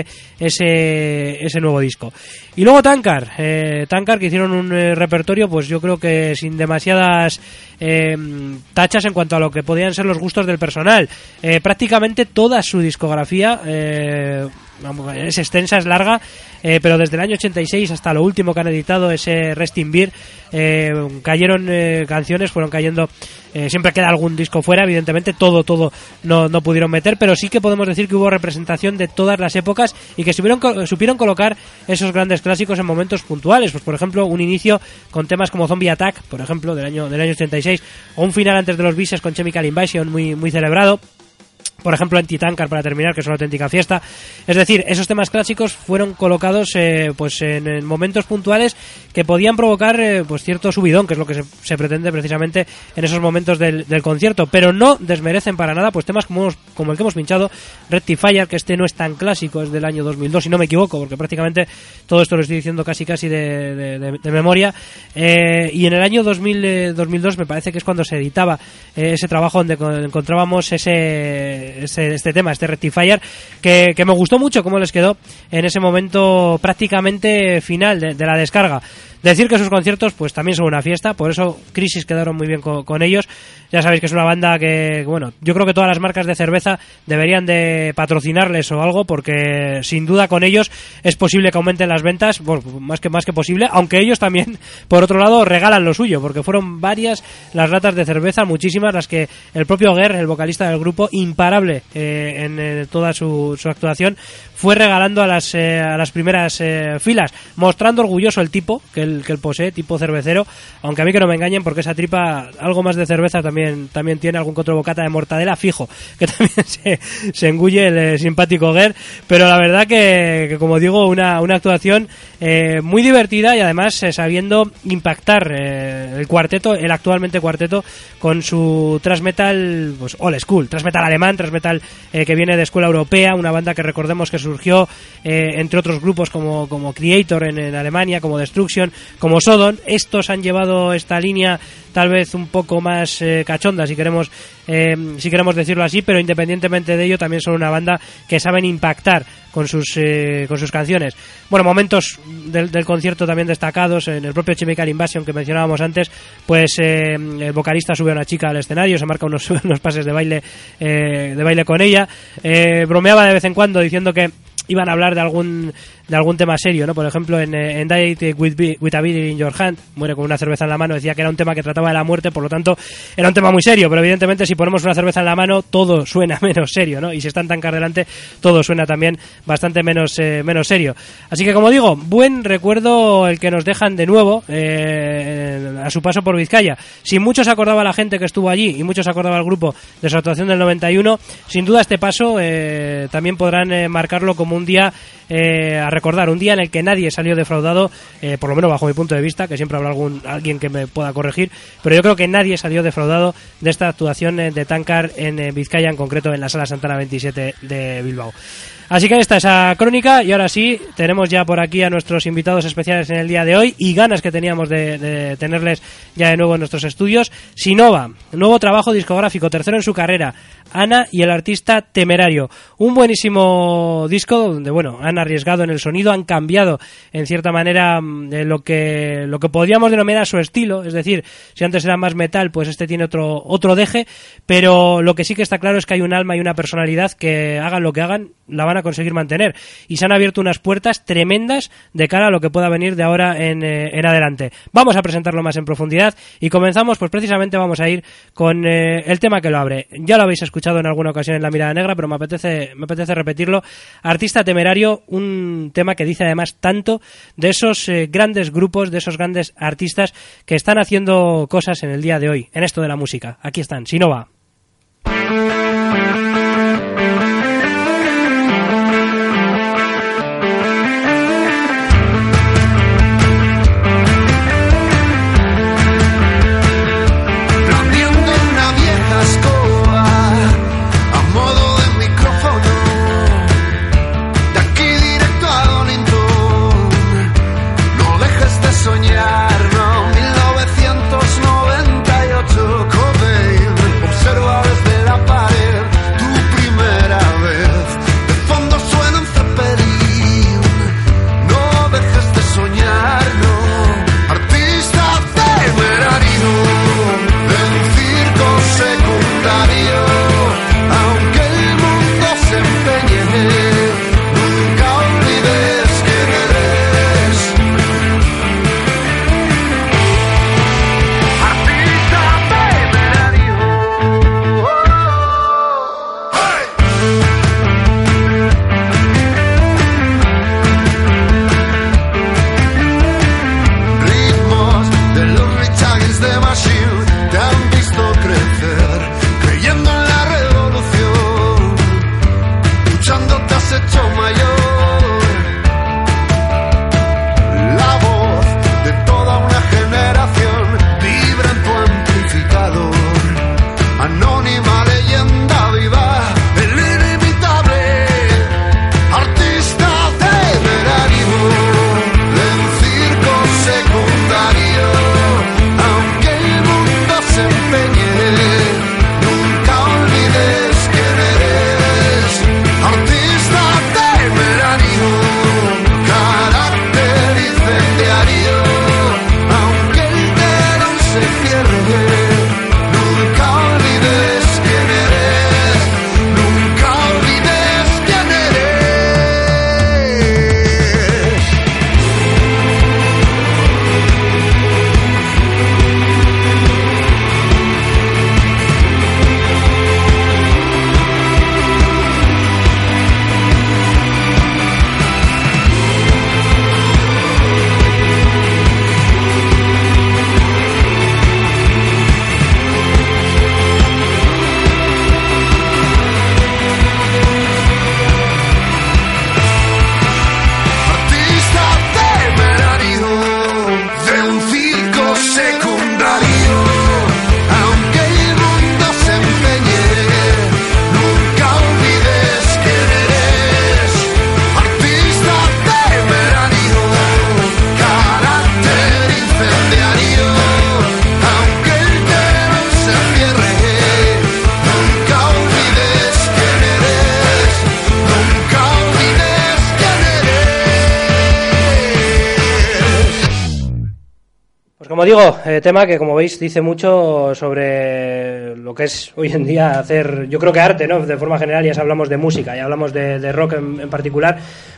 ese ese nuevo disco. Y luego Tankard, eh, Tankard, que hicieron un eh, repertorio, pues yo creo que sin demasiadas eh, tachas en cuanto a lo que podían ser los gustos del personal. Eh, prácticamente toda su discografía eh, es extensa, es larga, eh, pero desde el año ochenta y seis hasta lo último que han editado, ese Resting Beer, eh, cayeron eh, canciones, fueron cayendo, eh, siempre queda algún disco fuera, evidentemente, todo, todo no, no pudieron meter, pero sí que podemos decir que hubo representación de todas las épocas y que supieron, supieron colocar esos grandes clásicos en momentos puntuales. Pues por ejemplo, un inicio con temas como Zombie Attack, por ejemplo, del año del año ochenta y seis, o un final antes de los Bises con Chemical Invasion muy, muy celebrado. Por ejemplo, Anti-Tankard, para terminar, que es una auténtica fiesta. Es decir, esos temas clásicos fueron colocados eh, pues en, en momentos puntuales que podían provocar eh, pues cierto subidón, que es lo que se, se pretende precisamente en esos momentos del, del concierto. Pero no desmerecen para nada pues temas como, como el que hemos pinchado, Rectifier, que este no es tan clásico, es del año dos mil dos, si no me equivoco, porque prácticamente todo esto lo estoy diciendo casi casi de, de, de, de memoria. Eh, y en el año dos mil, eh, dos mil dos me parece que es cuando se editaba eh, ese trabajo donde encontrábamos ese... Este, este tema, este Rectifier, que, que me gustó mucho cómo les quedó en ese momento prácticamente final de, de la descarga. Decir que sus conciertos pues también son una fiesta, por eso Crisis quedaron muy bien con, con ellos. Ya sabéis que es una banda que, bueno, yo creo que todas las marcas de cerveza deberían de patrocinarles o algo, porque sin duda con ellos es posible que aumenten las ventas, bueno, más que más que posible, aunque ellos también, por otro lado, regalan lo suyo, porque fueron varias las latas de cerveza, muchísimas, las que el propio Ger, el vocalista del grupo, imparable eh, en eh, toda su, su actuación, fue regalando a las eh, a las primeras eh, filas, mostrando orgulloso el tipo que él, que él posee, tipo cervecero, aunque a mí que no me engañen, porque esa tripa algo más de cerveza también también tiene, algún que otro bocata de mortadela fijo, que también se, se engulle el eh, simpático Ger, pero la verdad que, que como digo, una, una actuación eh, muy divertida, y además eh, sabiendo impactar eh, el cuarteto, el actualmente cuarteto, con su thrash metal pues old school, thrash metal alemán, thrash metal eh, que viene de escuela europea, una banda que recordemos que surgió eh, entre otros grupos como, como Creator en, en Alemania, como Destruction, como Sodom. Estos han llevado esta línea tal vez un poco más eh, cachonda, si queremos eh, si queremos decirlo así, pero independientemente de ello también son una banda que saben impactar con sus eh, con sus canciones. Bueno, momentos del, del concierto también destacados, en el propio Chemical Invasion que mencionábamos antes, pues eh, el vocalista sube a una chica al escenario, se marca unos, unos pases de baile eh, de baile con ella, eh, bromeaba de vez en cuando diciendo que iban a hablar de algún de algún tema serio, ¿no? Por ejemplo, en, en Die with, with a Beer in Your Hand, muere con una cerveza en la mano, decía que era un tema que trataba de la muerte, por lo tanto era un tema muy serio, pero evidentemente si ponemos una cerveza en la mano todo suena menos serio, ¿no? Y si están tan delante todo suena también bastante menos eh, menos serio. Así que, como digo, buen recuerdo el que nos dejan de nuevo eh, a su paso por Vizcaya. Si mucho se acordaba la gente que estuvo allí y mucho se acordaba el grupo de su actuación del noventa y uno, sin duda este paso eh, también podrán eh, marcarlo como un día eh, a recordar, un día en el que nadie salió defraudado, eh, por lo menos bajo mi punto de vista, que siempre habrá algún alguien que me pueda corregir, pero yo creo que nadie salió defraudado de esta actuación eh, de Tankard en eh, Vizcaya, en concreto en la Sala Santana veintisiete de Bilbao. Así que ahí está esa crónica, y ahora sí, tenemos ya por aquí a nuestros invitados especiales en el día de hoy, y ganas que teníamos de, de tenerles ya de nuevo en nuestros estudios. Sinova, nuevo trabajo discográfico, tercero en su carrera, Ana y el artista Temerario. Un buenísimo disco donde, bueno, han arriesgado en el sonido, han cambiado en cierta manera eh, lo que lo que podríamos denominar su estilo, es decir, si antes era más metal, pues este tiene otro otro deje, pero lo que sí que está claro es que hay un alma y una personalidad que, hagan lo que hagan, la van a conseguir mantener, y se han abierto unas puertas tremendas de cara a lo que pueda venir de ahora en, eh, en adelante. Vamos a presentarlo más en profundidad y comenzamos, pues precisamente vamos a ir con eh, el tema que lo abre. Ya lo habéis escuchado en alguna ocasión en La Mirada Negra, pero me apetece, me apetece repetirlo. Artista Temerario, un tema que dice además tanto de esos eh, grandes grupos, de esos grandes artistas que están haciendo cosas en el día de hoy, en esto de la música. Aquí están, Sinova. Observa desde la pared tu primera Como digo, eh, tema que, como veis, dice mucho sobre lo que es hoy en día hacer, yo creo que arte, ¿no? De forma general, ya hablamos de música y hablamos de, de rock en, en particular,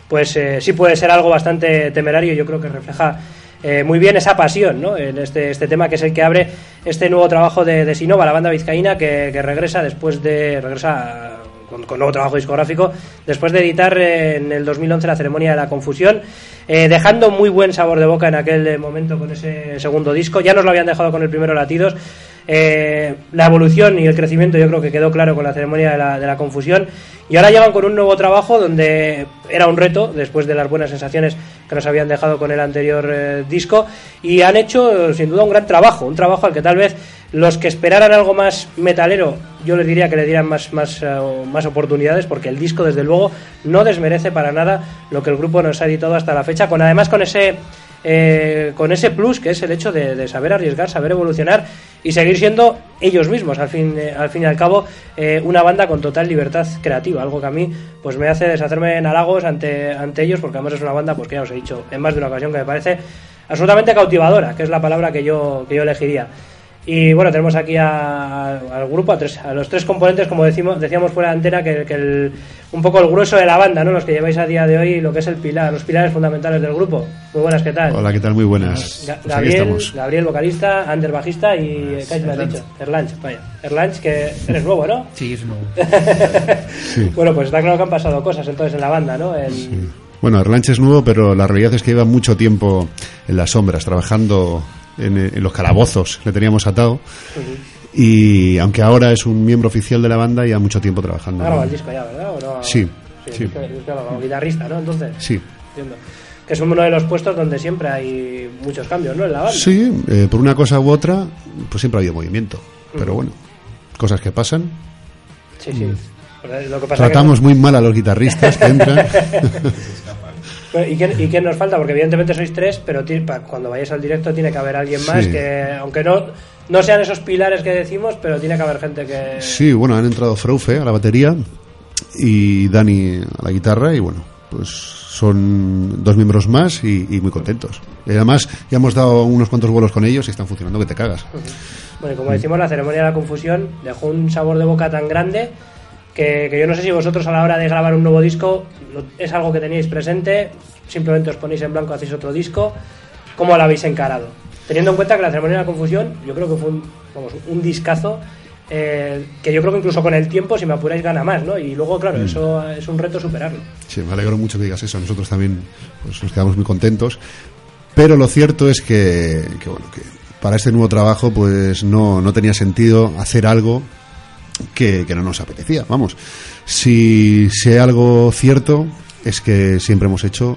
pues eh, sí puede ser algo bastante temerario. Yo creo que refleja eh, muy bien esa pasión, ¿no? En este, este tema que es el que abre este nuevo trabajo de, de Sinova, la banda vizcaína que, que regresa después de regresa con, con nuevo trabajo discográfico después de editar eh, en el dos mil once La Ceremonia de la Confusión, eh, dejando muy buen sabor de boca en aquel momento con ese segundo disco. Ya nos lo habían dejado con el primero, Latidos. Eh, la evolución y el crecimiento yo creo que quedó claro con La Ceremonia de la, de la Confusión, y ahora llegan con un nuevo trabajo donde era un reto después de las buenas sensaciones que nos habían dejado con el anterior eh, disco, y han hecho sin duda un gran trabajo, un trabajo al que tal vez los que esperaran algo más metalero yo les diría que le dieran más, más, uh, más oportunidades, porque el disco desde luego no desmerece para nada lo que el grupo nos ha editado hasta la fecha, con además con ese Eh, con ese plus que es el hecho de, de saber arriesgar, saber evolucionar y seguir siendo ellos mismos al fin, eh, al fin y al cabo, eh, una banda con total libertad creativa, algo que a mí pues me hace deshacerme en halagos ante, ante ellos, porque además es una banda, pues que ya os he dicho en más de una ocasión, que me parece absolutamente cautivadora, que es la palabra que yo, que yo elegiría. Y bueno, tenemos aquí a, al grupo, a, tres, a los tres componentes, como decimos, decíamos fuera de antena, que, que el, un poco el grueso de la banda, ¿no? Los que lleváis a día de hoy lo que es el pilar, los pilares fundamentales del grupo. Muy buenas, ¿qué tal? Hola, ¿qué tal? Muy buenas. Ga- Gabriel, Gabriel, vocalista, Ander, bajista, y ¿qué me has dicho? Erlanch, vaya. Erlanch, que eres nuevo, ¿no? Sí, es nuevo. Sí. Bueno, pues está claro que han pasado cosas entonces en la banda, ¿no? En... Sí. Bueno, Erlanch es nuevo, pero la realidad es que lleva mucho tiempo en las sombras, trabajando en, en los calabozos, le teníamos atado. Uh-huh. Y aunque ahora es un miembro oficial de la banda, lleva mucho tiempo trabajando. Ha grabado el disco ya, ¿verdad? ¿O no? Sí, sí. sí. Disco, disco, como guitarrista, ¿no? Entonces. Sí. Entiendo. Que es uno de los puestos donde siempre hay muchos cambios, ¿no? En la banda. Sí, eh, por una cosa u otra, pues siempre ha habido movimiento. Uh-huh. Pero bueno, cosas que pasan. Sí, sí. Mm. Lo que pasa Tratamos que... muy mal a los guitarristas que entran. ¿Y quién, ¿Y quién nos falta? Porque evidentemente sois tres, pero t- cuando vayáis al directo tiene que haber alguien más, sí. Que aunque no, no sean esos pilares que decimos, pero tiene que haber gente que... Sí, bueno, han entrado Froufe a la batería y Dani a la guitarra, y bueno, pues son dos miembros más y, y muy contentos. Y además ya hemos dado unos cuantos vuelos con ellos y están funcionando que te cagas. Uh-huh. Bueno, y como decimos, La Ceremonia de la Confusión dejó un sabor de boca tan grande Que, que yo no sé si vosotros a la hora de grabar un nuevo disco es algo que teníais presente, simplemente os ponéis en blanco, hacéis otro disco. ¿Cómo lo habéis encarado? Teniendo en cuenta que La Ceremonia de la Confusión yo creo que fue un, vamos, un discazo, eh, que yo creo que incluso con el tiempo, si me apuráis, gana más, ¿no? Y luego, claro, mm. eso es un reto superarlo. Sí, me alegro mucho que digas eso. Nosotros también pues, nos quedamos muy contentos, pero lo cierto es que, que, bueno, que para este nuevo trabajo pues no, no tenía sentido hacer algo Que, que no nos apetecía, vamos. Si sé algo cierto es que siempre hemos hecho,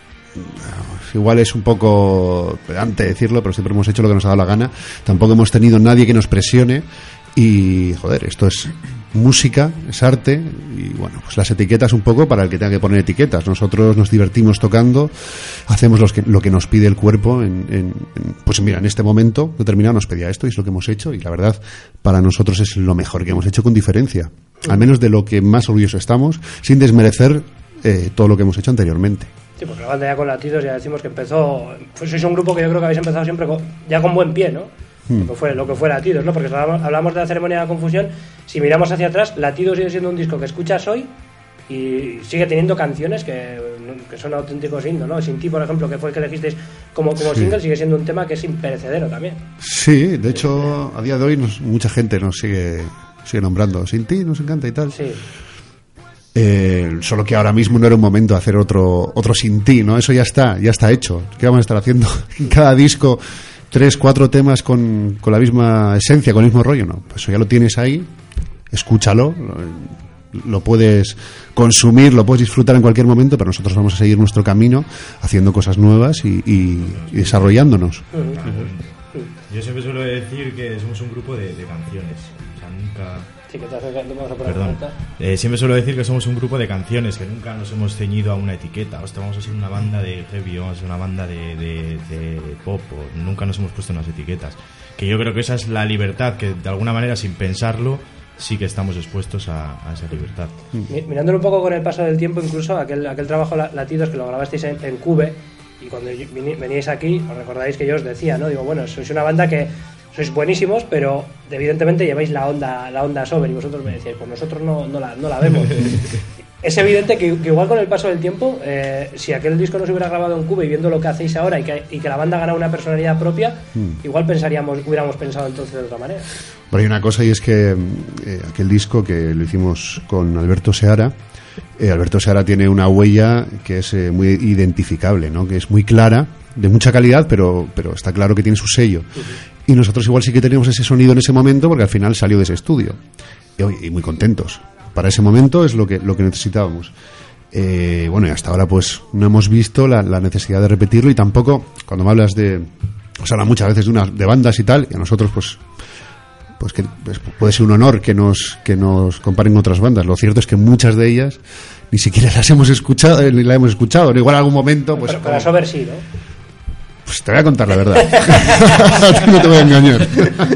igual es un poco pedante decirlo, pero siempre hemos hecho lo que nos ha dado la gana. Tampoco hemos tenido nadie que nos presione. Y joder, esto es música, es arte, y bueno, pues las etiquetas un poco para el que tenga que poner etiquetas. Nosotros nos divertimos tocando, hacemos los que, lo que nos pide el cuerpo en, en, en, pues mira, en este momento determinado nos pedía esto y es lo que hemos hecho, y la verdad para nosotros es lo mejor que hemos hecho, con diferencia, al menos de lo que más orgullosos estamos, sin desmerecer eh, todo lo que hemos hecho anteriormente. Sí, porque la banda ya con Latidos ya decimos que empezó, pues sois un grupo que yo creo que habéis empezado siempre con, ya con buen pie, ¿no? Hmm. Lo que fue, lo que fue Latidos, ¿no? Porque hablamos, hablamos de La Ceremonia de la Confusión. Si miramos hacia atrás, Latidos sigue siendo un disco que escuchas hoy y sigue teniendo canciones que, que son auténticos himnos, ¿no? Sin Ti, por ejemplo, que fue el que elegisteis como, como sí. single, sigue siendo un tema que es imperecedero también. Sí, de hecho, a día de hoy nos, mucha gente nos sigue, sigue nombrando Sin Ti, nos encanta y tal. Sí. Eh, solo que ahora mismo no era un momento de hacer otro, otro Sin Ti, ¿no? Eso ya está, ya está hecho. ¿Qué vamos a estar haciendo en cada disco? Tres, cuatro temas con, con la misma esencia, con el mismo rollo, ¿no? Pues eso ya lo tienes ahí, escúchalo, lo, lo puedes consumir, lo puedes disfrutar en cualquier momento, pero nosotros vamos a seguir nuestro camino haciendo cosas nuevas y, y, y desarrollándonos. Yo siempre suelo decir que somos un grupo de, de canciones, o sea, nunca... Sí, que te hace, vamos a poner Perdón. Eh, siempre suelo decir que somos un grupo de canciones, que nunca nos hemos ceñido a una etiqueta. Hostia, vamos a ser una banda de heavy, vamos a ser una banda de, de, de pop, o nunca nos hemos puesto unas etiquetas. Que yo creo que esa es la libertad, que de alguna manera, sin pensarlo, sí que estamos expuestos a, a esa libertad. Mirándolo un poco con el paso del tiempo, incluso aquel, aquel trabajo Latidos que lo grabasteis en, en Cube, y cuando veníais aquí, os recordáis que yo os decía, ¿no? Digo, bueno, sois una banda que sois buenísimos, pero evidentemente lleváis la onda la onda sober, y vosotros me decíais, pues nosotros no, no, la, no la vemos. es evidente que, que igual con el paso del tiempo, eh, si aquel disco no se hubiera grabado en Cube y viendo lo que hacéis ahora y que, y que la banda gana una personalidad propia, mm. igual pensaríamos, hubiéramos pensado entonces de otra manera. Pero hay una cosa, y es que eh, aquel disco que lo hicimos con Alberto Seara, eh, Alberto Seara tiene una huella que es eh, muy identificable, ¿no? Que es muy clara, de mucha calidad, pero, pero está claro que tiene su sello. Uh-huh. Y nosotros igual sí que teníamos ese sonido en ese momento, porque al final salió de ese estudio. Y, y muy contentos. Para ese momento es lo que, lo que necesitábamos. Eh, bueno, y hasta ahora pues no hemos visto la, la necesidad de repetirlo, y tampoco, cuando me hablas de... O sea, habla muchas veces de, una, de bandas y tal, y a nosotros pues... pues que pues, puede ser un honor que nos que nos comparen otras bandas. Lo cierto es que muchas de ellas ni siquiera las hemos escuchado, ni la hemos escuchado. Igual en algún momento pues... Pero, pero como... Sober sí, ¿no? Pues te voy a contar la verdad. No te voy a engañar.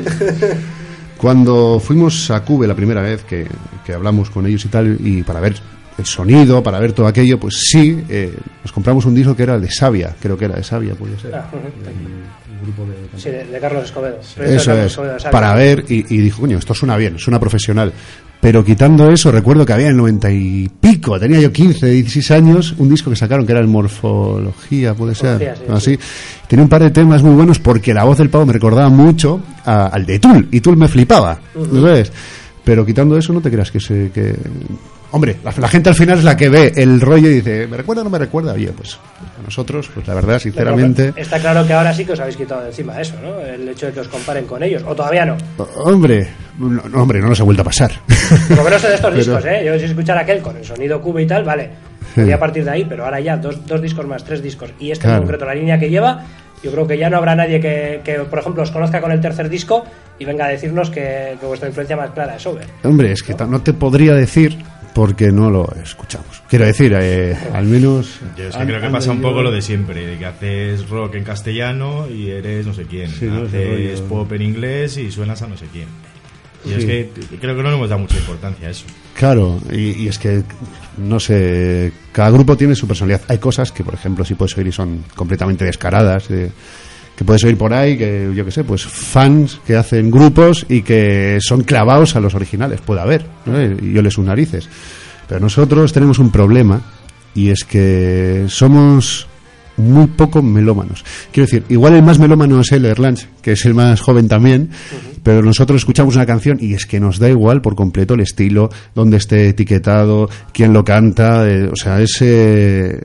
Cuando fuimos a Cube la primera vez que, que hablamos con ellos y tal, y para ver el sonido, para ver todo aquello, pues sí, eh, nos compramos un disco que era el de Sabia, creo que era de Sabia, puede ser. Ah, uh-huh. el, el grupo de, sí, de, de Carlos Escobedo. Eso Carlos es, Escobedo, para ver, y, y dijo, coño, esto suena bien, suena profesional. Pero quitando eso, recuerdo que había en el noventa y pico, tenía yo quince, dieciséis años, un disco que sacaron que era el Morfología, puede ser, sí, así. Sí. Tenía un par de temas muy buenos porque la voz del pavo me recordaba mucho a, al de Tool, y Tool me flipaba, uh-huh. ¿sabes? Pero quitando eso, no te creas que se... que hombre, la, la gente al final es la que ve el rollo y dice, ¿me recuerda o no me recuerda? Oye, pues a nosotros, pues la verdad, sinceramente... Pero, está claro que ahora sí que os habéis quitado de encima eso, ¿no? El hecho de que os comparen con ellos, o todavía no. Hombre, no, hombre, no nos ha vuelto a pasar. Por lo menos en estos pero... discos, ¿eh? Yo si escuchar aquel con el sonido Cube y tal, vale, podría sí. partir de ahí, pero ahora ya dos, dos discos más, tres discos, y este claro. en concreto, la línea que lleva... Yo creo que ya no habrá nadie que, que, por ejemplo, os conozca con el tercer disco y venga a decirnos que, que vuestra influencia más clara es Sober. Hombre, es que ¿no? no te podría decir porque no lo escuchamos. Quiero decir, eh, al menos... Yo es que creo que pasa un poco lo de siempre, de que haces rock en castellano y eres no sé quién. Sí, no, haces pop en inglés y suenas a no sé quién. Y sí. es que creo que no le hemos dado mucha importancia a eso. Claro, y, y es que, no sé, cada grupo tiene su personalidad. Hay cosas que, por ejemplo, sí puedes oír y son completamente descaradas, de, que puedes oír por ahí, que yo qué sé, pues fans que hacen grupos y que son clavados a los originales. Puede haber, ¿no? Y yo les sus narices. Pero nosotros tenemos un problema, y es que somos... muy poco melómanos. Quiero decir, igual el más melómano es el Erlange, que es el más joven también, uh-huh. pero nosotros escuchamos una canción y es que nos da igual por completo el estilo, dónde esté etiquetado, quién lo canta, eh, o sea, ese...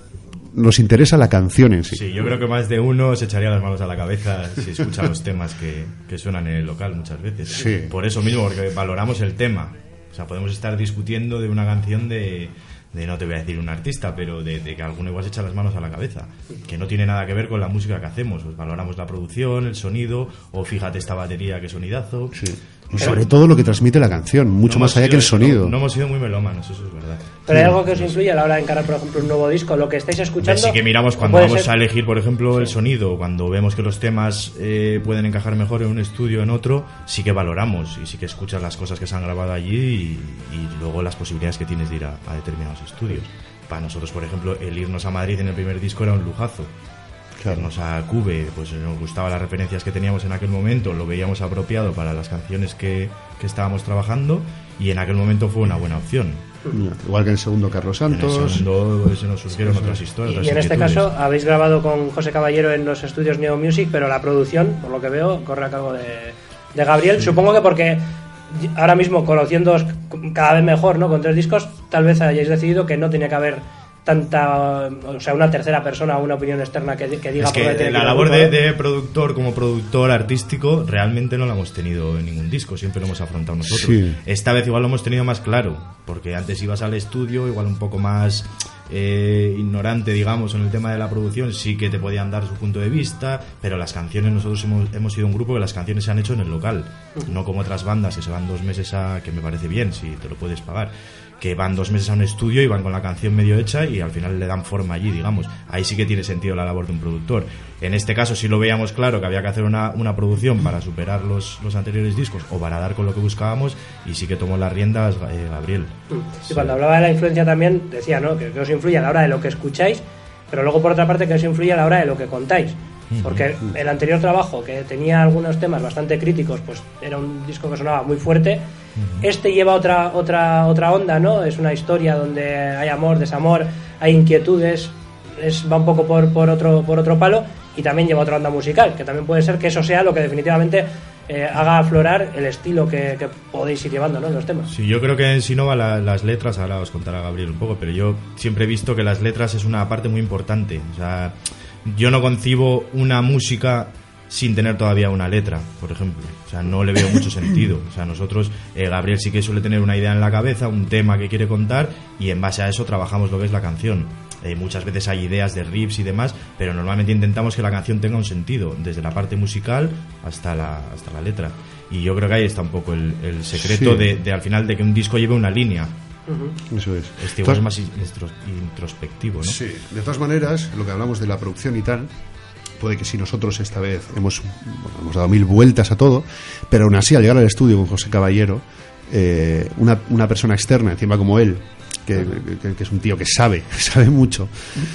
nos interesa la canción en sí. Sí, yo creo que más de uno se echaría las manos a la cabeza si escucha los temas que, que suenan en el local muchas veces. Sí. Por eso mismo, porque valoramos el tema. O sea, podemos estar discutiendo de una canción de... de no te voy a decir un artista, pero de, de que alguno igual se echa las manos a la cabeza, que no tiene nada que ver con la música que hacemos. Pues valoramos la producción, el sonido, o fíjate esta batería, qué sonidazo. Sí. Y sobre todo lo que transmite la canción, mucho no más allá que el sonido. No, no hemos sido muy melómanos, eso es verdad. Pero hay algo que os influye a la hora de encarar, por ejemplo, un nuevo disco, lo que estáis escuchando. Sí que miramos cuando vamos ser... a elegir, por ejemplo, sí. el sonido, cuando vemos que los temas eh, pueden encajar mejor en un estudio o en otro, sí que valoramos y sí que escuchas las cosas que se han grabado allí y, y luego las posibilidades que tienes de ir a, a determinados estudios. Para nosotros, por ejemplo, el irnos a Madrid en el primer disco era un lujazo. Claro. Irnos a Cube, pues nos gustaban las referencias que teníamos en aquel momento, lo veíamos apropiado para las canciones que, que estábamos trabajando y en aquel momento fue una buena opción. Igual que en el segundo Carlos Santos. En el segundo se nos surgieron sí, sí. otras historias. Y, otras y en este caso habéis grabado con José Caballero en los estudios Neo Music, pero la producción, por lo que veo, corre a cargo de, de Gabriel. Sí. Supongo que porque ahora mismo, conociéndoos cada vez mejor, ¿no? Con tres discos, tal vez hayáis decidido que no tenía que haber tanta, o sea, una tercera persona o una opinión externa que, que diga es que por la labor de, de productor como productor artístico realmente no la hemos tenido en ningún disco, siempre lo hemos afrontado nosotros. Sí. Esta vez igual lo hemos tenido más claro, porque antes ibas al estudio igual un poco más eh, ignorante, digamos, en el tema de la producción, sí que te podían dar su punto de vista, pero las canciones, nosotros hemos, hemos sido un grupo que las canciones se han hecho en el local, no como otras bandas que se van dos meses a, que me parece bien, si te lo puedes pagar, que van dos meses a un estudio y van con la canción medio hecha y al final le dan forma allí, digamos. Ahí sí que tiene sentido la labor de un productor. En este caso sí lo veíamos claro que había que hacer una, una producción para superar los, los anteriores discos o para dar con lo que buscábamos, y sí que tomó las riendas eh, Gabriel. Sí, sí. Cuando hablaba de la influencia también decía, ¿no?, que, que os influye a la hora de lo que escucháis, pero luego por otra parte que os influye a la hora de lo que contáis. Porque el anterior trabajo, que tenía algunos temas bastante críticos, pues era un disco que sonaba muy fuerte. Este lleva otra otra otra onda, ¿no? Es una historia donde hay amor, desamor, hay inquietudes, es va un poco por, por otro por otro palo, y también lleva otra onda musical, que también puede ser que eso sea lo que definitivamente eh, haga aflorar el estilo que, que podéis ir llevando, ¿no?, en los temas. Sí, yo creo que en Sinova la, las letras, ahora os contará Gabriel un poco, pero yo siempre he visto que las letras es una parte muy importante. O sea, yo no concibo una música sin tener todavía una letra, por ejemplo. O sea, no le veo mucho sentido. O sea, nosotros, eh, Gabriel sí que suele tener una idea en la cabeza, un tema que quiere contar, y en base a eso trabajamos lo que es la canción. Eh, muchas veces hay ideas de riffs y demás, pero normalmente intentamos que la canción tenga un sentido, desde la parte musical hasta la, hasta la letra. Y yo creo que ahí está un poco el, el secreto sí. de, de al final de que un disco lleve una línea. Uh-huh. Eso es. Este igual es más introspectivo, ¿no? Sí, de todas maneras, lo que hablamos de la producción y tal, puede que si nosotros esta vez hemos, bueno, hemos dado mil vueltas a todo, pero aún así al llegar al estudio con José Caballero, eh, una, una persona externa, encima como él, que, que, que es un tío que sabe, sabe mucho,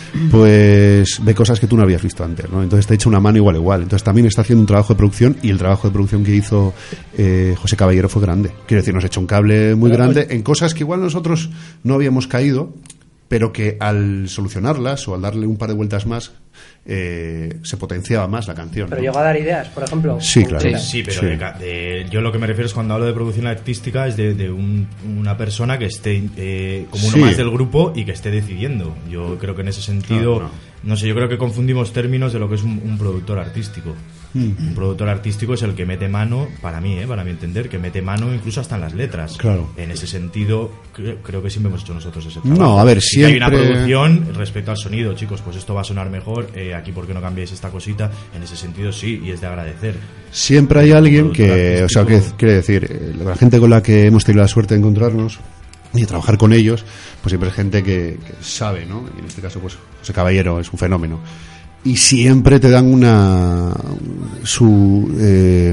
pues ve cosas que tú no habías visto antes, ¿no? Entonces te echa una mano igual igual. Entonces también está haciendo un trabajo de producción, y el trabajo de producción que hizo eh, José Caballero fue grande. Quiero decir, nos echa un cable muy grande en cosas que igual nosotros no habíamos caído, pero que al solucionarlas o al darle un par de vueltas más eh, se potenciaba más la canción, pero ¿no? llegó a dar ideas, por ejemplo. Sí, claro. Sí, sí, pero sí. De, de, yo lo que me refiero es, cuando hablo de producción artística, es de, de un, una persona que esté eh, como uno sí. más del grupo y que esté decidiendo. Yo creo que en ese sentido, no, no. no sé, yo creo que confundimos términos de lo que es un, un productor artístico. Mm. Un productor artístico es el que mete mano, para mí, eh, para mi entender, que mete mano incluso hasta en las letras. Claro. En ese sentido, creo, creo que siempre hemos hecho nosotros ese trabajo. No, a ver, siempre... Y hay una producción respecto al sonido, chicos, pues esto va a sonar mejor, eh, aquí por qué no cambiáis esta cosita. En ese sentido sí, y es de agradecer. Siempre hay alguien que, o sea, que quiere decir, eh, la gente con la que hemos tenido la suerte de encontrarnos y de trabajar con ellos, pues siempre es gente que, que sabe, ¿no? Y en este caso, pues José Caballero es un fenómeno. Y siempre te dan una su eh,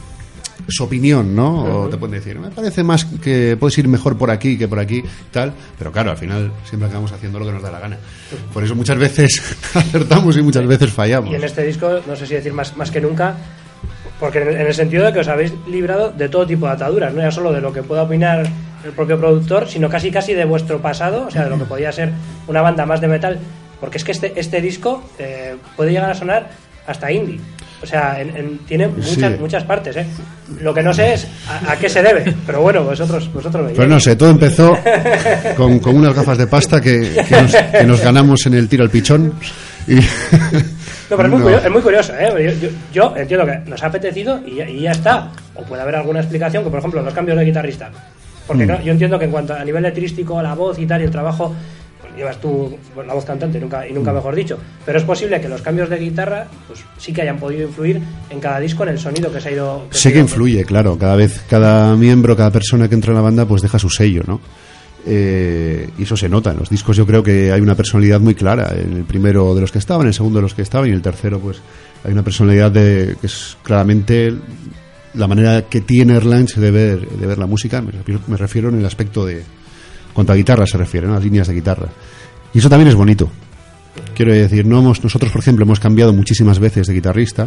su opinión, ¿no? O te pueden decir, me parece más que puedes ir mejor por aquí que por aquí, tal. Pero claro, al final siempre acabamos haciendo lo que nos da la gana. Por eso muchas veces acertamos y muchas veces fallamos. Y en este disco, no sé si decir más, más que nunca, porque en el, en el sentido de que os habéis librado de todo tipo de ataduras, no ya solo de lo que pueda opinar el propio productor, sino casi casi de vuestro pasado, o sea, de lo que podía ser una banda más de metal. Porque es que este, este disco eh, puede llegar a sonar hasta indie. O sea, en, en, tiene muchas, sí. muchas partes, ¿eh? Lo que no sé es a, a qué se debe. Pero bueno, vosotros, vosotros veis. Pues no sé, todo empezó con, con unas gafas de pasta que, que, nos, que nos ganamos en el tiro al pichón. Y... No, pero es muy, no. curioso, es muy curioso, ¿eh? Yo, yo, yo entiendo que nos ha apetecido y ya, y ya está. O puede haber alguna explicación, que por ejemplo los cambios de guitarrista. Porque mm. no, yo entiendo que en cuanto a nivel letrístico, la voz y tal, y el trabajo... llevas tú la voz cantante nunca, y nunca mejor dicho, pero es posible que los cambios de guitarra pues sí que hayan podido influir en cada disco, en el sonido que se ha ido que sí que influye, por... claro, cada vez cada miembro, cada persona que entra en la banda pues deja su sello, ¿no? Eh, y eso se nota en los discos. Yo creo que hay una personalidad muy clara en el primero de los que estaban, en el segundo de los que estaban, y en el tercero pues hay una personalidad de, que es claramente la manera que tiene Erlange de ver, de ver la música. Me refiero, me refiero en el aspecto de cuanto a guitarra se refiere, ¿no? Las líneas de guitarra. Y eso también es bonito. Quiero decir, no hemos, nosotros, por ejemplo, hemos cambiado muchísimas veces de guitarrista,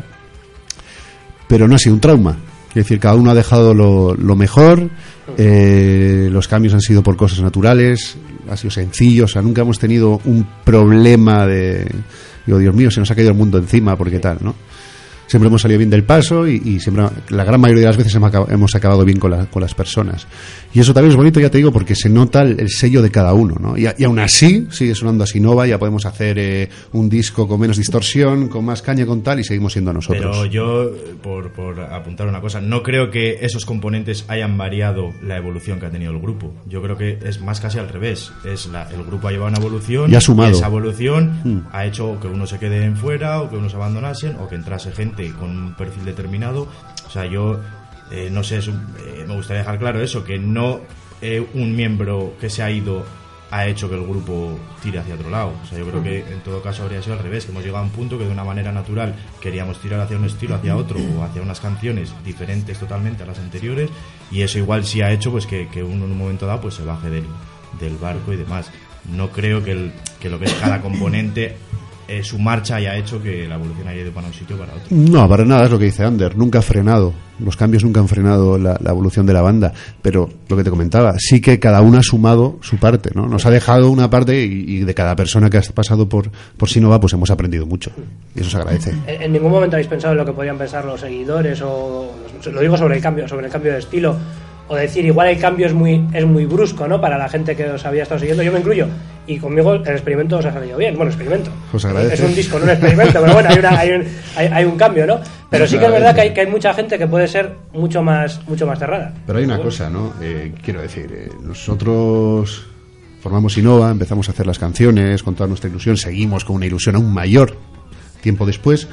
pero no ha sido un trauma. Quiero decir, cada uno ha dejado lo, lo mejor, eh, los cambios han sido por cosas naturales, ha sido sencillo, o sea, nunca hemos tenido un problema de... Digo, Dios mío, se nos ha caído el mundo encima, porque tal, ¿no? Siempre hemos salido bien del paso y, y siempre, la gran mayoría de las veces hemos acabado, hemos acabado bien con, la, con las personas. Y eso también es bonito, ya te digo, porque se nota el, el sello de cada uno, ¿no? Y, y aún así sigue sonando a Sinova, ya podemos hacer eh, un disco con menos distorsión, con más caña, con tal, y seguimos siendo nosotros. Pero yo, por, por apuntar una cosa, no creo que esos componentes hayan variado la evolución que ha tenido el grupo. Yo creo que es más casi al revés. Es la, el grupo ha llevado una evolución y ha sumado. Y esa evolución mm. ha hecho que uno se quede en fuera, o que unos abandonasen, o que entrase gente con un perfil determinado. O sea, yo eh, no sé, es un, eh, me gustaría dejar claro eso, que no eh, un miembro que se ha ido ha hecho que el grupo tire hacia otro lado. O sea, yo creo que en todo caso habría sido al revés, que hemos llegado a un punto que de una manera natural queríamos tirar hacia un estilo, hacia otro, o hacia unas canciones diferentes totalmente a las anteriores, y eso igual sí ha hecho pues que, que uno en un momento dado pues se baje del, del barco y demás. No creo que, el, que lo que es cada componente eh, su marcha haya hecho que la evolución haya ido para un sitio o para otro. No, para nada, es lo que dice Ander, nunca ha frenado, los cambios nunca han frenado la, la evolución de la banda, pero lo que te comentaba, sí que cada uno ha sumado su parte, ¿no? Nos ha dejado una parte y, y de cada persona que ha pasado por, por Sinova, pues hemos aprendido mucho, y eso se agradece. ¿En, en ningún momento habéis pensado en lo que podrían pensar los seguidores, o lo digo sobre el cambio, sobre el cambio de estilo, o decir, igual el cambio es muy es muy brusco, ¿no? Para la gente que os había estado siguiendo, yo me incluyo, y conmigo el experimento os ha salido bien. Bueno, experimento. Os agradece. Es un disco, no un experimento, pero bueno, hay, una, hay, un, hay, hay un cambio, ¿no? Pero sí que es verdad que hay, que hay mucha gente que puede ser mucho más mucho más cerrada. Pero hay una cosa, ¿no? Eh, quiero decir, eh, nosotros formamos Sinova, empezamos a hacer las canciones con toda nuestra ilusión, seguimos con una ilusión aún mayor tiempo después,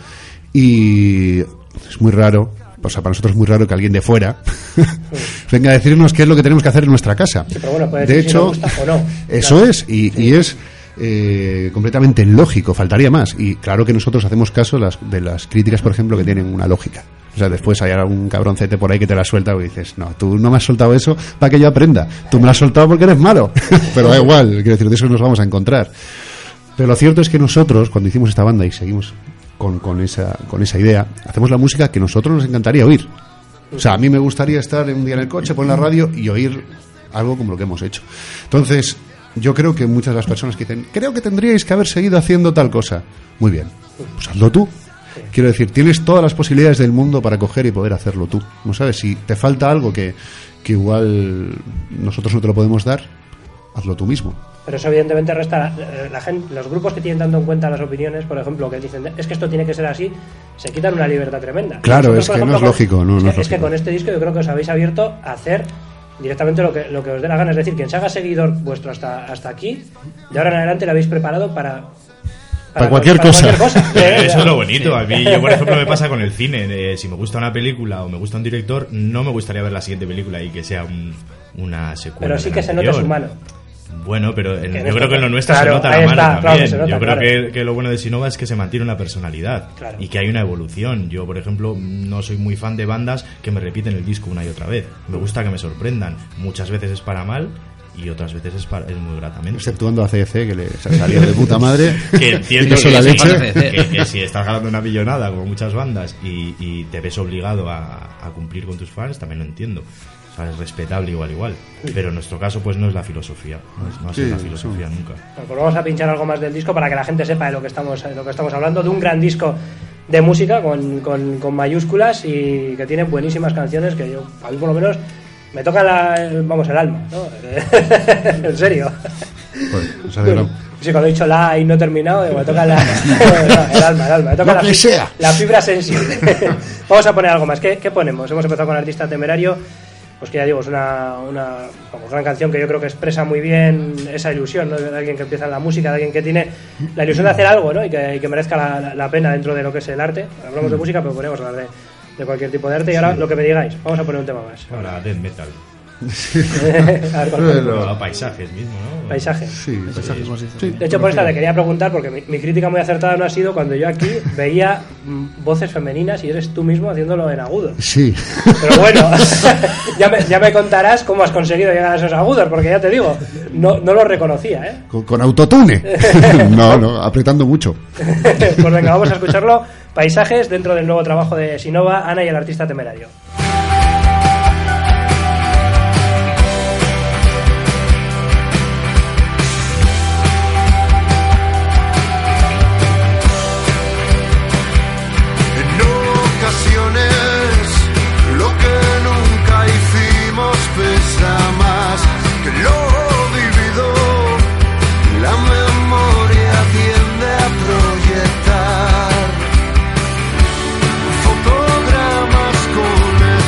y es muy raro. O sea, para nosotros es muy raro que alguien de fuera venga a decirnos qué es lo que tenemos que hacer en nuestra casa. Sí, pero bueno, puede de decir hecho, si nos gusta o no. Eso Claro. es, y, Sí. y es eh, completamente lógico, faltaría más. Y claro que nosotros hacemos caso las, de las críticas, por ejemplo, que tienen una lógica. O sea, después hay algún cabroncete por ahí que te la suelta y dices, no, tú no me has soltado eso para que yo aprenda. Tú me lo has soltado porque eres malo. Pero da igual, quiero decir, de eso nos vamos a encontrar. Pero lo cierto es que nosotros, cuando hicimos esta banda y seguimos con, con, esa, con esa idea, hacemos la música que a nosotros nos encantaría oír. O sea, a mí me gustaría estar un día en el coche, poner la radio y oír algo como lo que hemos hecho. Entonces, yo creo que muchas de las personas que dicen, creo que tendríais que haber seguido haciendo tal cosa. Muy bien, pues hazlo tú. Quiero decir, tienes todas las posibilidades del mundo para coger y poder hacerlo tú. ¿No sabes? Si te falta algo que, que igual nosotros no te lo podemos dar, hazlo tú mismo. Pero eso evidentemente resta la, la gente, los grupos que tienen tanto en cuenta las opiniones, por ejemplo, que dicen es que esto tiene que ser así, se quitan una libertad tremenda. Claro, Nosotros, es por que ejemplo, no es con- lógico, no, no es, es que, es que lógico. con este disco yo creo que os habéis abierto a hacer directamente lo que lo que os dé la gana, es decir, quien se haga seguidor vuestro hasta hasta aquí, de ahora en adelante lo habéis preparado para Para cualquier cosa. Eh, Eso es lo bonito. A mí, yo por ejemplo, me pasa con el cine. Eh, si me gusta una película o me gusta un director, no me gustaría ver la siguiente película y que sea un- una secuela. Pero sí de la que se nota anterior. su mano. Bueno, pero en- Que en yo esto- creo que en lo nuestro claro, se nota ahí la mano está, claro también. que se nota, yo creo claro. que, que lo bueno de Sinova es que se mantiene una personalidad Claro. y que hay una evolución. Yo, por ejemplo, no soy muy fan de bandas que me repiten el disco una y otra vez. Me gusta que me sorprendan. Muchas veces es para mal y otras veces es, para, es muy gratamente. Exceptuando a C E C, que le ha salido de puta madre. Que entiendo Y eso que, la sí, leche. que- que si estás ganando una millonada como muchas bandas y, y te ves obligado a, a cumplir con tus fans, también lo entiendo. O sea, es respetable igual igual. Pero en nuestro caso pues no es la filosofía. No, es, no ha sido Sí, la filosofía nunca. Bueno, pues vamos a pinchar algo más del disco para que la gente sepa de lo que estamos, de lo que estamos hablando, de un gran disco de música con, con, con mayúsculas y que tiene buenísimas canciones que yo, a mí por lo menos, me toca la, vamos, el alma, ¿no? En serio. Pues, nos alegramos. Sí, cuando he dicho la y no he terminado, digo, me toca la, no, el alma, el alma, me toca Lo la, que sea. la fibra sensible. Vamos a poner algo más. ¿Qué, qué ponemos? Hemos empezado con Artista Temerario. Pues que ya digo, es una, una vamos, gran canción que yo creo que expresa muy bien esa ilusión, ¿no? De alguien que empieza en la música, de alguien que tiene la ilusión de hacer algo, ¿no? Y que, y que merezca la, la- la pena dentro de lo que es el arte. Hablamos de música, pero podemos hablar de, de cualquier tipo de arte. Y ahora lo que me digáis, vamos a poner un tema más. Ahora, death metal. A ver, ¿cuál fue? Pero- O paisajes mismo, ¿no? Paisaje. Sí, Paisajes más sí. De hecho, por esta te quería preguntar, porque mi, mi crítica muy acertada no ha sido cuando yo aquí veía mm, voces femeninas y eres tú mismo haciéndolo en agudo. Sí. Pero bueno, ya, me, ya me contarás cómo has conseguido llegar a esos agudos, porque ya te digo, no, no los reconocía, ¿eh? Con, con autotune. No, no, apretando mucho. Pues venga, vamos a escucharlo. Paisajes dentro del nuevo trabajo de Sinova, Ana y el Artista Temerario. En ocasiones lo que nunca hicimos pesa más que lo vivido. La memoria tiende a proyectar fotogramas con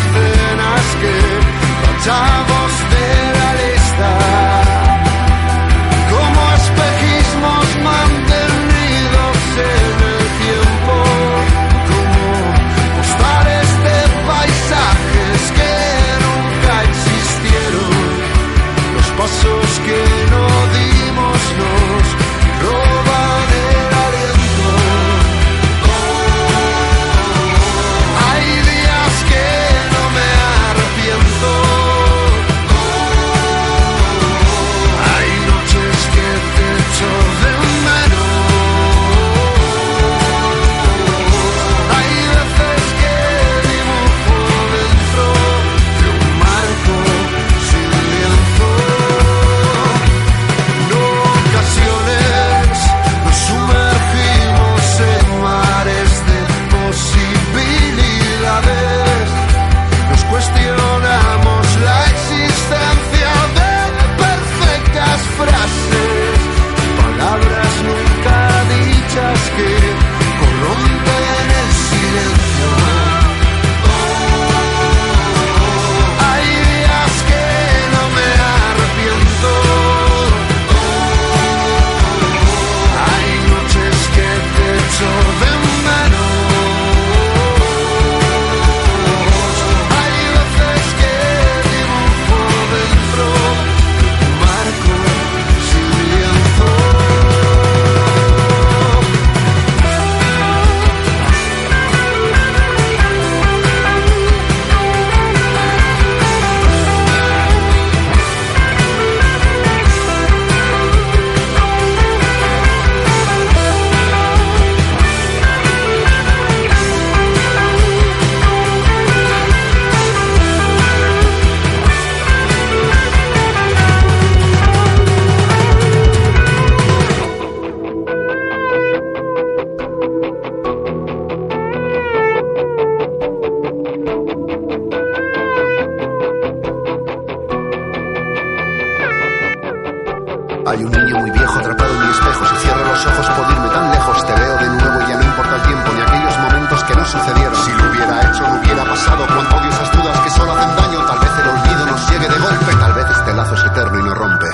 pasado, cuánto odio esas dudas que solo hacen daño. Tal vez el olvido nos llegue de golpe, tal vez este lazo es eterno y no rompe.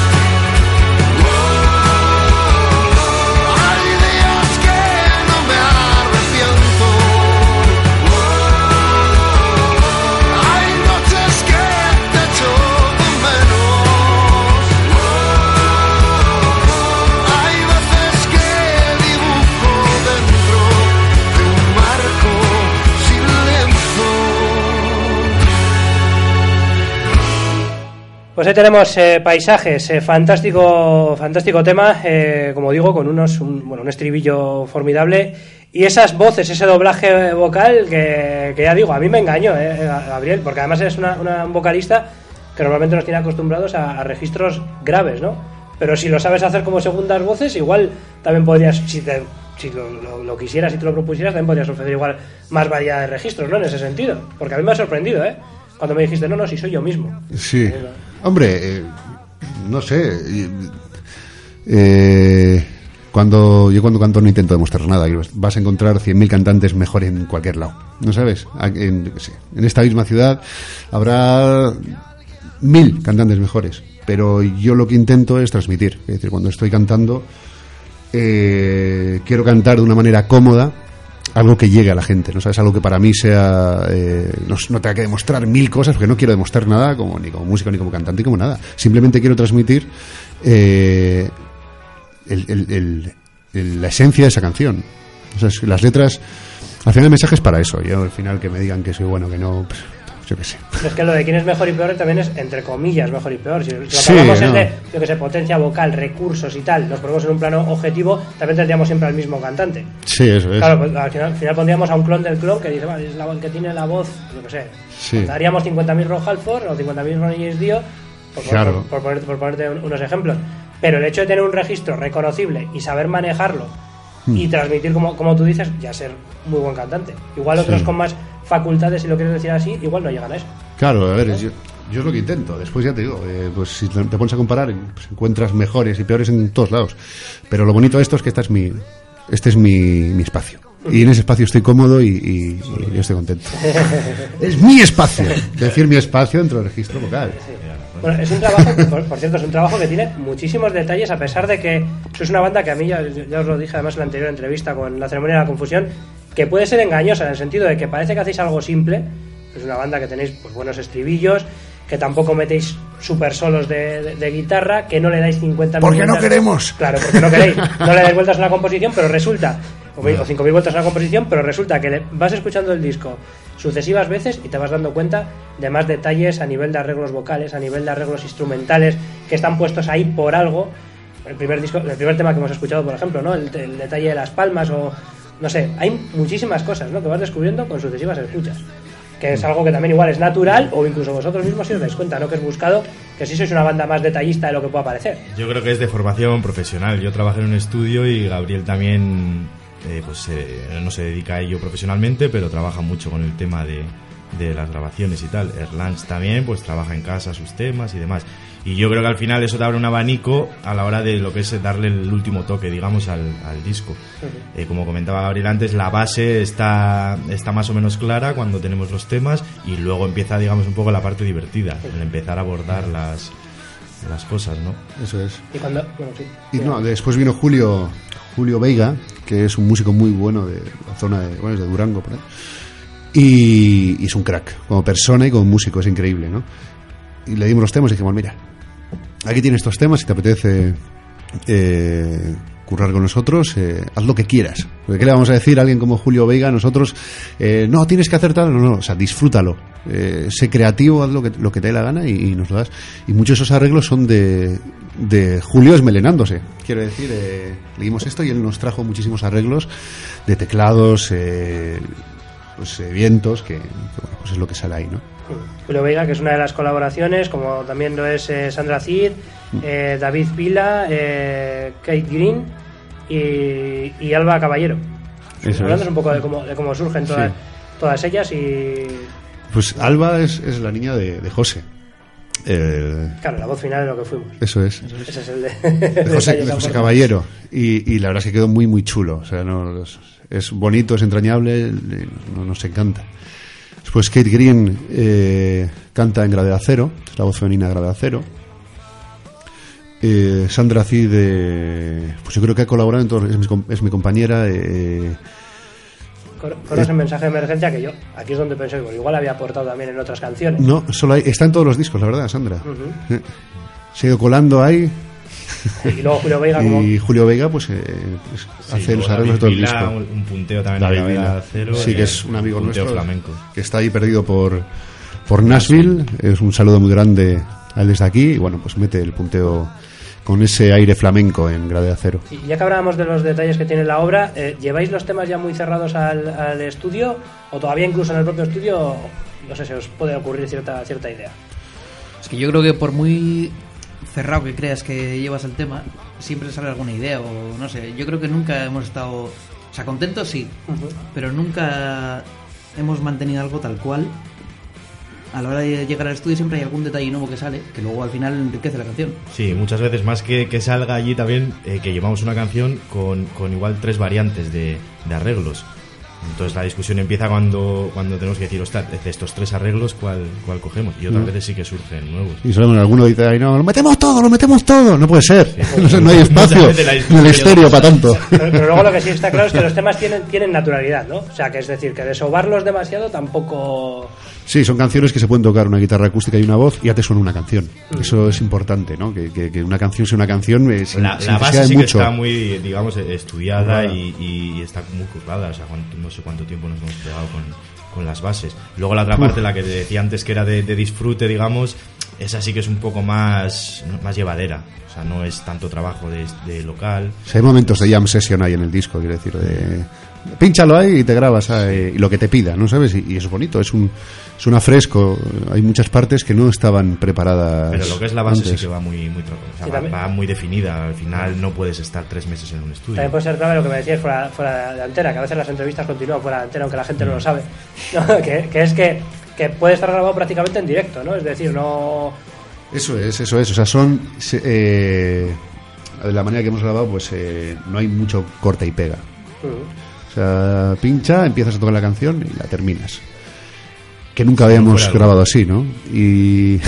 Pues ahí tenemos eh, Paisajes, eh, fantástico fantástico tema, eh, como digo, con unos un, bueno, un estribillo formidable y esas voces, ese doblaje vocal que, que ya digo, a mí me engañó, eh, Gabriel, porque además eres una, una, un vocalista que normalmente nos tiene acostumbrados a, a registros graves, ¿no? Pero si lo sabes hacer como segundas voces, igual también podrías, si, te, si lo, lo, lo quisieras, si te lo propusieras, también podrías ofrecer igual más variedad de registros, ¿no? En ese sentido, porque a mí me ha sorprendido, ¿eh? Cuando me dijiste, no, no, si soy yo mismo. Sí. Hombre, eh, no sé. Eh, cuando yo cuando canto no intento demostrar nada. Vas a encontrar cien mil cantantes mejor en cualquier lado. ¿No sabes? En, sí, en esta misma ciudad habrá mil cantantes mejores. Pero yo lo que intento es transmitir. Es decir, cuando estoy cantando, eh, quiero cantar de una manera cómoda. Algo que llegue a la gente, ¿no? ¿Sabes? Algo que para mí sea... Eh, no, no tenga que demostrar mil cosas, porque no quiero demostrar nada, como ni como músico, ni como cantante, ni como nada. Simplemente quiero transmitir eh, el, el, el, el, la esencia de esa canción. O sea, las letras... Al final el mensaje es para eso. Yo al final que me digan que soy bueno, que no... Pues, yo qué sé. Es que lo de quién es mejor y peor también es, entre comillas, mejor y peor. Si lo que sí, hablamos no. es de, yo que sé, potencia vocal, recursos y tal, nos ponemos en un plano objetivo, también tendríamos siempre al mismo cantante. Sí, eso es. Claro, pues al final, al final pondríamos a un clon del clon que dice, vale, es la, que tiene la voz, yo que sé. Sí. Daríamos cincuenta mil Ron Halford o cincuenta mil Ronnie James Dio, por, claro. por, por, ponerte, por ponerte unos ejemplos. Pero el hecho de tener un registro reconocible y saber manejarlo hmm. y transmitir, como, como tú dices, ya ser muy buen cantante. Igual otros sí. con más facultades, si lo quieres decir así, igual no llegan a eso. Claro, a ver, yo, yo es lo que intento. Después ya te digo, eh, pues si te pones a comparar, pues encuentras mejores y peores en todos lados. Pero lo bonito de esto es que esta es mi, este es mi, mi espacio. Y en ese espacio estoy cómodo y, y, y yo estoy contento. Es mi espacio. Es decir, mi espacio dentro del registro vocal. Sí. Bueno, es un trabajo, por, por cierto, es un trabajo que tiene muchísimos detalles, a pesar de que sois una banda que a mí, ya, ya os lo dije además en la anterior entrevista con La Ceremonia de la Confusión, que puede ser engañosa en el sentido de que parece que hacéis algo simple. Es una banda que tenéis pues, buenos estribillos, que tampoco metéis super solos de, de, de guitarra, que no le dais cincuenta mil porque vueltas. no queremos. Claro, porque no queréis. No le dais vueltas a una composición, pero resulta, o cinco mil vueltas a una composición, pero resulta que le, vas escuchando el disco sucesivas veces y te vas dando cuenta de más detalles a nivel de arreglos vocales, a nivel de arreglos instrumentales, que están puestos ahí por algo. El primer disco, el primer tema que hemos escuchado, por ejemplo, ¿no? El, el detalle de las palmas o... No sé, hay muchísimas cosas, ¿no? Que vas descubriendo con sucesivas escuchas. Que es algo que también igual es natural, o incluso vosotros mismos si os dais cuenta, ¿no? Que es buscado, que sí sois una banda más detallista de lo que pueda parecer. Yo creo que es de formación profesional. Yo trabajé en un estudio y Gabriel también, eh, pues eh, no se dedica a ello profesionalmente, pero trabaja mucho con el tema de, de las grabaciones y tal. Erlange también, pues trabaja en casa sus temas y demás. Y yo creo que al final eso te abre un abanico a la hora de lo que es darle el último toque, digamos, al, al disco. Uh-huh. Eh, como comentaba Gabriel antes, la base está, está más o menos clara cuando tenemos los temas y luego empieza, digamos, un poco la parte divertida, el empezar a abordar las, las cosas, ¿no? Eso es. Y cuando, bueno, sí. Y no, después vino Julio, Julio Veiga, que es un músico muy bueno de la zona de, bueno, es de Durango, por ahí. Y, y es un crack, como persona y como músico, es increíble, ¿no? Y le dimos los temas y dijimos, mira, aquí tienes estos temas, si te apetece eh, currar con nosotros, eh, haz lo que quieras. Porque ¿qué le vamos a decir a alguien como Julio Veiga a nosotros? Eh, no, tienes que hacer tal, no, no, o sea, disfrútalo. Eh, sé creativo, haz lo que, lo que te dé la gana y, y nos lo das. Y muchos de esos arreglos son de, de Julio esmelenándose. Quiero decir, eh, leímos esto y él nos trajo muchísimos arreglos de teclados, eh, pues, eh, vientos, que, que bueno, pues es lo que sale ahí, ¿no? Julio Veiga, que es una de las colaboraciones, como también lo es eh, Sandra Cid, eh, David Vila, eh, Kate Green y, y Alba Caballero. Hablando un poco de cómo, de cómo surgen todas, sí. todas ellas y... Pues Alba es, es la niña de, de José. Eh, claro, la voz final de lo que fuimos. Eso es. Ese es el de, de José, de José Caballero. Y, y la verdad es que quedó muy, muy chulo. O sea, no, es, es bonito, es entrañable, nos, nos encanta. Después Kate Green eh, canta en Gravedad Cero, es la voz femenina de Gravedad Cero. Eh, Sandra Cid, eh, pues yo creo que ha colaborado en todo, es mi, es mi compañera. Eh, Conoce el mensaje de emergencia que yo, aquí es donde pensé, bueno, igual había aportado también en otras canciones. No, solo hay, está en todos los discos, la verdad, Sandra. Uh-huh. Eh, se ha ido colando ahí. Y luego Julio Veiga como... Y Julio Veiga pues, eh, pues sí, hace los arreglos de todo el disco. Un, un punteo también David de Gravedad Cero. Sí, que es un amigo un nuestro flamenco. Que está ahí perdido por, por Nashville. Es un saludo muy grande a él desde aquí. Y bueno, pues mete el punteo con ese aire flamenco en Gravedad Cero. Y ya que hablábamos de los detalles que tiene la obra, eh, ¿lleváis los temas ya muy cerrados al, al estudio? ¿O todavía incluso en el propio estudio, no sé, se os puede ocurrir cierta, cierta idea? Es que yo creo que por muy cerrado que creas que llevas el tema, siempre sale alguna idea o no sé. Yo creo que nunca hemos estado, o sea, contentos sí, uh-huh. pero nunca hemos mantenido algo tal cual. A la hora de llegar al estudio siempre hay algún detalle nuevo que sale, que luego al final enriquece la canción. Sí, muchas veces más que, que salga allí también, eh, que llevamos una canción con, con igual tres variantes de, de arreglos. Entonces la discusión empieza cuando, cuando tenemos que decir, ostras, de estos tres arreglos, ¿cuál, cuál cogemos? Y otras mm. veces sí que surgen nuevos. Y sabemos, alguno dice, ay no, lo metemos todo, lo metemos todo. No puede ser, sí, no, no hay espacio en el estéreo para tanto. Pero, pero luego lo que sí está claro es que los temas tienen, tienen naturalidad, ¿no? O sea, que es decir, que desovarlos demasiado tampoco... Sí, son canciones que se pueden tocar una guitarra acústica y una voz y ya te suena una canción. Mm. Eso es importante, ¿no? Que, que, que una canción sea una canción eh, sin, la, sin la base sí mucho. Que está muy, digamos, estudiada y, y está muy currada. O sea, cuánto, no sé cuánto tiempo nos hemos pegado con, con las bases. Luego la otra Uf. parte, la que te decía antes, que era de, de disfrute, digamos, esa sí que es un poco más, más llevadera. O sea, no es tanto trabajo de, de local. O sea, hay momentos de jam session ahí en el disco, quiero decir, de... Pínchalo ahí y te grabas ahí, y lo que te pida, ¿no sabes? Y, y es bonito, es un es un afresco. Hay muchas partes que no estaban preparadas. Pero lo que es la base antes. sí que va muy muy, o sea, sí, va, va muy definida. Al final no puedes estar tres meses en un estudio. También puede ser clave lo que me decías fuera, fuera de antena, que a veces las entrevistas continúan fuera de antena, aunque la gente no lo sabe. No, que, que es que, que puede estar grabado prácticamente en directo, ¿no? Es decir, no... Eso es, eso es. O sea, son... Eh, de la manera que hemos grabado, pues eh, no hay mucho corta y pega. Uh-huh. O sea, pincha, empiezas a tocar la canción y la terminas. Que nunca habíamos grabado así, ¿no? Y,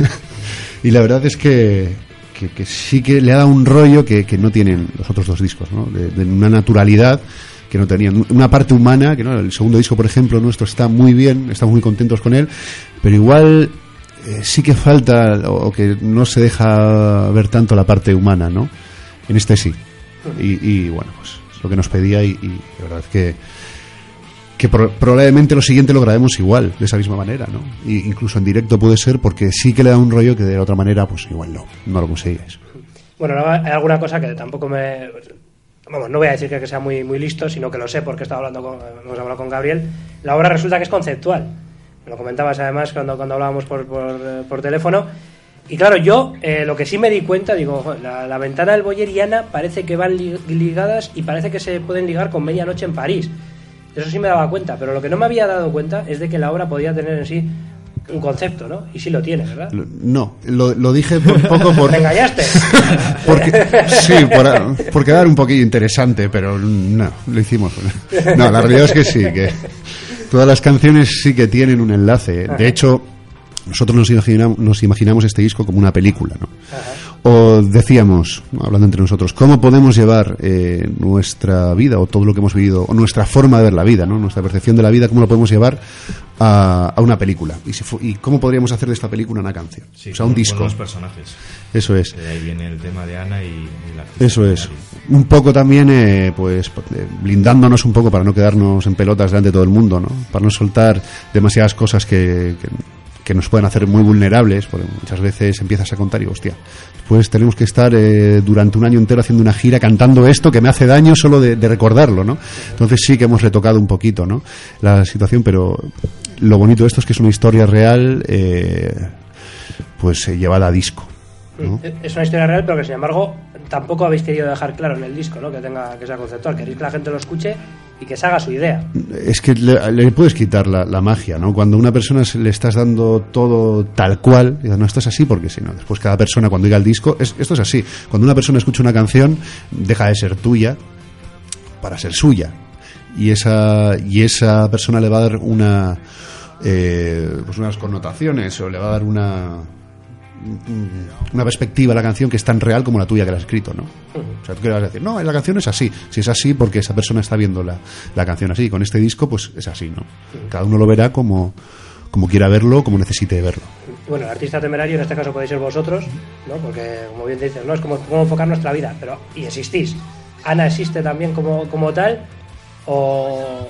y la verdad es que, que, que sí que le ha dado un rollo que, que no tienen los otros dos discos, ¿no? De, de una naturalidad que no tenían. Una parte humana, que no, el segundo disco, por ejemplo, nuestro está muy bien, estamos muy contentos con él, pero igual eh, sí que falta, o, o que no se deja ver tanto la parte humana, ¿no? En este sí. Y, y bueno, pues lo que nos pedía y, y la verdad es que que pro, probablemente lo siguiente lo grabemos igual, de esa misma manera, ¿no? Y incluso en directo puede ser, porque sí que le da un rollo que de otra manera pues igual no, no lo conseguís. Bueno, hay alguna cosa que tampoco me... Vamos, no voy a decir que sea muy muy listo, sino que lo sé porque he estado hablando con, hemos hablado con Gabriel. La obra resulta que es conceptual. Me lo comentabas además cuando, cuando hablábamos por, por, por teléfono. Y claro, yo eh, lo que sí me di cuenta, digo, la, la ventana del Boyer y Ana parece que van li- ligadas y parece que se pueden ligar con Medianoche en París. Eso sí me daba cuenta, pero lo que no me había dado cuenta es de que la obra podía tener en sí un concepto, ¿no? Y sí lo tiene, ¿verdad? No, lo, lo dije por un poco por... ¿Me engañaste? Porque, sí, por, por quedar un poquillo interesante, pero no, lo hicimos. No, la realidad es que sí, que todas las canciones sí que tienen un enlace. De hecho... Nosotros nos imaginamos, nos imaginamos este disco como una película, ¿no? Ajá. O decíamos, hablando entre nosotros, ¿cómo podemos llevar eh, nuestra vida o todo lo que hemos vivido, o nuestra forma de ver la vida, ¿no? Nuestra percepción de la vida, cómo lo podemos llevar a, a una película? Y, si fu- y cómo podríamos hacer de esta película una canción, sí, o sea, un con, disco. Con los personajes. Eso es. De ahí viene el tema de Ana y, y la... Eso es. Un poco también, eh, pues, blindándonos un poco para no quedarnos en pelotas delante de todo el mundo, ¿no? Para no soltar demasiadas cosas que... que que nos pueden hacer muy vulnerables, porque muchas veces empiezas a contar y hostia, pues tenemos que estar eh, durante un año entero haciendo una gira cantando esto que me hace daño solo de, de recordarlo, ¿no? Entonces sí que hemos retocado un poquito, ¿no? La situación, pero lo bonito de esto es que es una historia real, eh, pues eh, llevada a disco, ¿no? Es una historia real, pero que sin embargo tampoco habéis querido dejar claro en el disco, ¿no? Que tenga, que sea conceptual, queréis que la gente lo escuche y que se haga su idea. Es que le, le puedes quitar la, la magia, ¿no? Cuando a una persona se le estás dando todo tal cual, y no, esto es así porque si no, después cada persona cuando diga el disco, es, esto es así. Cuando una persona escucha una canción, deja de ser tuya para ser suya. Y esa, y esa persona le va a dar una, eh, pues unas connotaciones o le va a dar una una perspectiva a la canción que es tan real como la tuya que la has escrito, ¿no? O sea, tú que le vas a decir, no, la canción es así. Si es así, porque esa persona está viendo la, la canción así. Con este disco, pues es así, ¿no? Cada uno lo verá como, como quiera verlo, como necesite verlo. Bueno, el artista temerario en este caso podéis ser vosotros, ¿no? Porque, como bien dices, ¿no? Es como cómo enfocar nuestra vida, pero y existís. ¿Ana existe también como, como tal? ¿O...?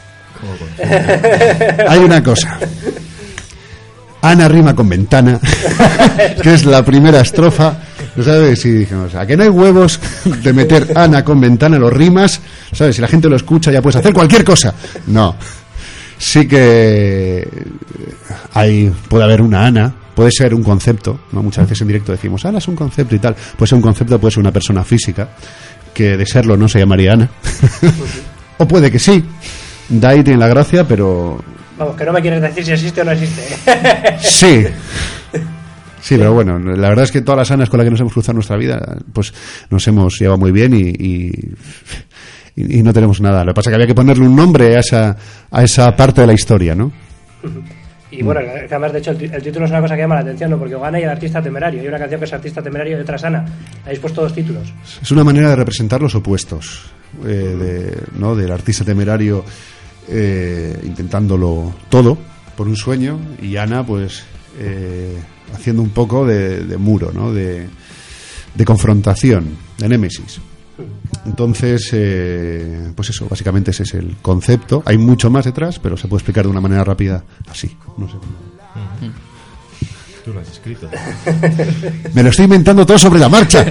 Hay una cosa. Ana rima con ventana, que es la primera estrofa, ¿sabes? Y dijimos, ¿a que no hay huevos de meter Ana con ventana, los rimas? ¿Sabes? Si la gente lo escucha ya puedes hacer cualquier cosa. No. Sí que hay, puede haber una Ana, puede ser un concepto, ¿no? Muchas veces en directo decimos, Ana es un concepto y tal. Puede ser un concepto, puede ser una persona física, que de serlo no se llamaría Ana. O puede que sí. De ahí tiene la gracia, pero... Vamos, que no me quieres decir si existe o no existe. Sí. Sí, pero bueno, la verdad es que todas las Anas con las que nos hemos cruzado en nuestra vida, pues nos hemos llevado muy bien y, y, y no tenemos nada. Lo que pasa es que había que ponerle un nombre a esa, a esa parte de la historia, ¿no? Y bueno, que además, de hecho, el, el título es una cosa que llama la atención, ¿no? Porque Ana y el artista temerario. Hay una canción que es artista temerario y otra es Ana. Habéis puesto dos títulos. Es una manera de representar los opuestos, eh, de, ¿no? Del artista temerario eh, intentándolo todo por un sueño y Ana, pues, eh, haciendo un poco de, de muro, ¿no? De, de confrontación, de némesis. Entonces, eh, pues eso, básicamente ese es el concepto. Hay mucho más detrás, pero se puede explicar de una manera rápida así. No sé cómo. Tú lo has escrito. Me lo estoy inventando todo sobre la marcha.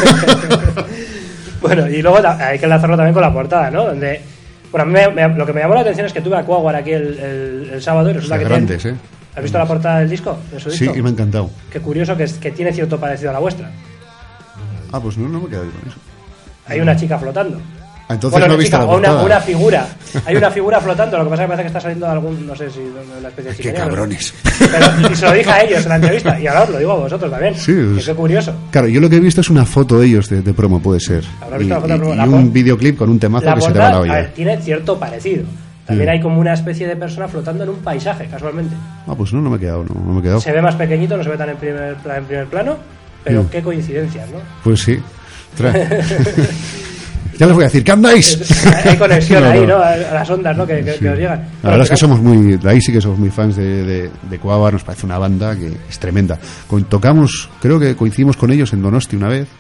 Bueno, y luego hay que enlazarlo también con la portada, ¿no? Donde, bueno, a mí me, me, lo que me llamó la atención es que tuve a Quaguar aquí el, el, el sábado y resulta que grandes, tiene, ¿eh? ¿Has visto la portada del disco? ¿De su disco? Sí, y me ha encantado. Qué curioso que, es, que tiene cierto parecido a la vuestra. Ah, pues no, no me he quedado con eso. Hay una chica flotando. Ah, entonces bueno, no he una visto chica, la o una, portada. una figura. Hay una figura flotando, lo que pasa es que parece que está saliendo de algún, no sé si de una especie de Qué chimenea, cabrones. Pero, y se lo dije a ellos en la entrevista, y ahora os lo digo a vosotros también. Sí, pues, qué curioso. Claro, yo lo que he visto es una foto de ellos de, de promo, puede ser. Habrás Y, visto la foto de promo. y- La y por- un videoclip con un temazo La que se te portada, va la olla. a ver, tiene cierto parecido. También Sí. hay como una especie de persona flotando en un paisaje, casualmente. Ah, pues no, no me he quedado, no, no me he quedado. Se ve más pequeñito, no se ve tan en primer, pla- en primer plano, pero Mm. qué coincidencias, ¿no? Pues sí. Tra- ya les voy a decir, ¿qué andáis? Hay conexión No, ahí, no. ¿no? A, a las ondas, ¿no? Que, que, Sí. que os llegan. La Bueno, verdad es que pero- somos muy, de ahí sí que somos muy fans de, de, de Quaguar, nos parece una banda que es tremenda. Con- tocamos, creo que coincidimos con ellos en Donosti una vez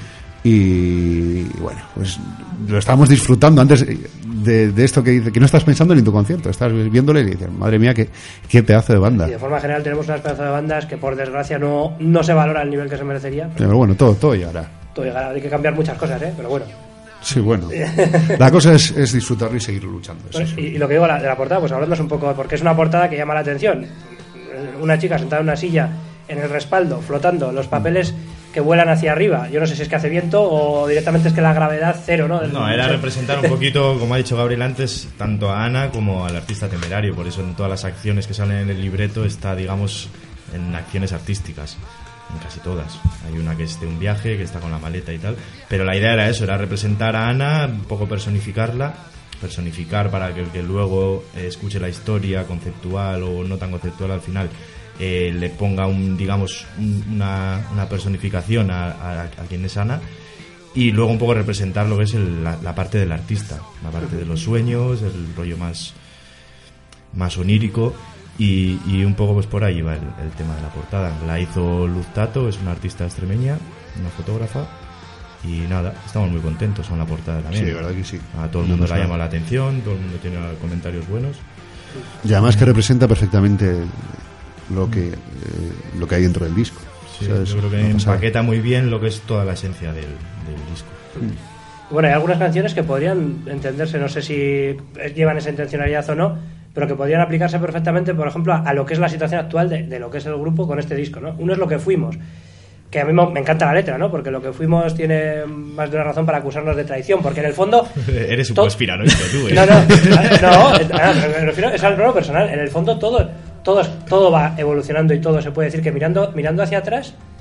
y bueno, pues lo estábamos disfrutando antes de, de esto que dice, que no estás pensando ni en tu concierto, estás viéndole y dices, madre mía, qué, qué pedazo de banda. Y de forma general tenemos unas pedazos de bandas que por desgracia no, no se valora al nivel que se merecería. Pero bueno, todo, todo llegará. Todo llegará, hay que cambiar muchas cosas, ¿eh? Pero bueno. Sí, bueno. La cosa es, es disfrutarlo y seguir luchando. eso Bueno, sí. y, y lo que digo la- de la portada, pues hablando un poco, porque es una portada que llama la atención. Una chica sentada en una silla, en el respaldo, flotando, los papeles que vuelan hacia arriba. Yo no sé si es que hace viento o directamente es que la gravedad cero, ¿no? No, era representar un poquito, como ha dicho Gabriel antes, tanto a Ana como al artista temerario. Por eso en todas las acciones que salen en el libreto está, digamos, en acciones artísticas. En casi todas. Hay una que es de un viaje, que está con la maleta y tal. Pero la idea era eso, era representar a Ana, un poco personificarla. Personificar para que el que luego eh, escuche la historia conceptual o no tan conceptual al final eh, le ponga un, digamos, un- una, una personificación a, a, a quien es Ana. Y luego un poco representar lo que es el- la, la parte del artista, la parte de los sueños, el rollo más, más onírico. Y, y un poco pues por ahí va el, el tema de la portada. La hizo Luz Tato, es una artista extremeña, una fotógrafa. Y nada, estamos muy contentos con la portada también. Sí, de verdad que sí. A todo el No mundo nos le ha va. llamado la atención, todo el mundo tiene comentarios buenos. Y además que representa perfectamente lo que, eh, lo que hay dentro del disco. Sí, O sea, es yo creo que una pasada. empaqueta muy bien lo que es toda la esencia del, del disco. Bueno, hay algunas canciones que podrían entenderse, no sé si llevan esa intencionalidad o no, pero que podrían aplicarse perfectamente, por ejemplo, a, a lo que es la situación actual de, de lo que es el grupo con este disco, ¿no? Uno es Lo que fuimos, que a mí me me encanta la letra, ¿no? Porque Lo que fuimos tiene más de una razón para acusarnos de traición, porque en el fondo... Eres un to- conspiranoico tú, ¿eh? No, no, no, no, me refiero, es algo personal. En el fondo todo, todo, todo va evolucionando y todo se puede decir que mirando, mirando hacia atrás,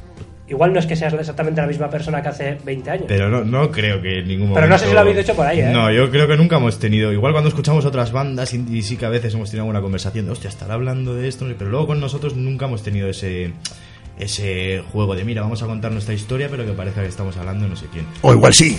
igual no es que seas exactamente la misma persona que hace veinte años. Pero no, no creo que en ningún momento... Pero no sé si lo habéis hecho por ahí, ¿eh? No, yo creo que nunca hemos tenido... Igual cuando escuchamos otras bandas y, y sí que a veces hemos tenido alguna conversación de, hostia, estará hablando de esto, pero luego con nosotros nunca hemos tenido ese... ese juego de, mira, vamos a contar nuestra historia, pero que parezca que estamos hablando de no sé quién. O igual sí.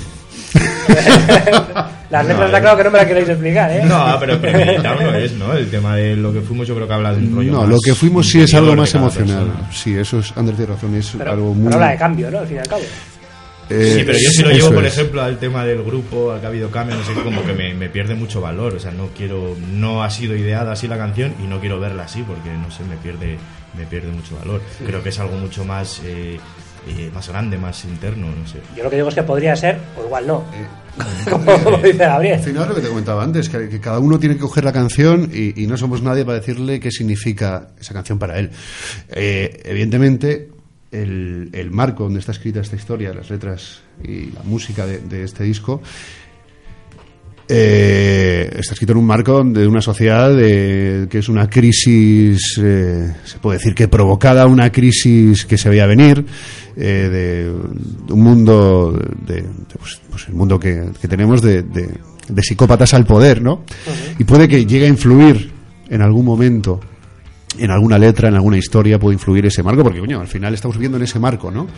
Las letras No, está eh. claro que no me las queréis explicar, ¿eh? No, pero premeditado no es, ¿no? El tema de lo que fuimos yo creo que habla de un rollo No, más lo que fuimos sí es interior algo de más cada emocional. persona. Sí, eso es, Ander tiene razón, es Pero, algo muy... pero habla de cambio, ¿no? Al fin y al cabo. Eh, Sí, pero yo si lo eso llevo, por es. ejemplo, al tema del grupo, al que ha habido cambio, no sé, como que me, me pierde mucho valor. O sea, no quiero, no ha sido ideada así la canción y no quiero verla así porque, no sé, me pierde, me pierde mucho valor. Creo que es algo mucho más, eh, eh, más grande, más interno, no sé. Yo lo que digo es que podría ser, o igual no. Eh, como, como dice Gabriel. Al final, lo que te comentaba antes, que, que cada uno tiene que coger la canción y, y no somos nadie para decirle qué significa esa canción para él. Eh, evidentemente, el, el marco donde está escrita esta historia, las letras y la música de, de este disco, eh, está escrito en un marco de una sociedad de, que es una crisis, eh, se puede decir que provocada, una crisis que se veía venir, eh, de, de un mundo, de, de, pues, pues el mundo que, que tenemos de, de, de psicópatas al poder, ¿no? Uh-huh. Y puede que llegue a influir en algún momento, en alguna letra, en alguna historia, puede influir ese marco, porque, coño, al final estamos viviendo en ese marco, ¿no?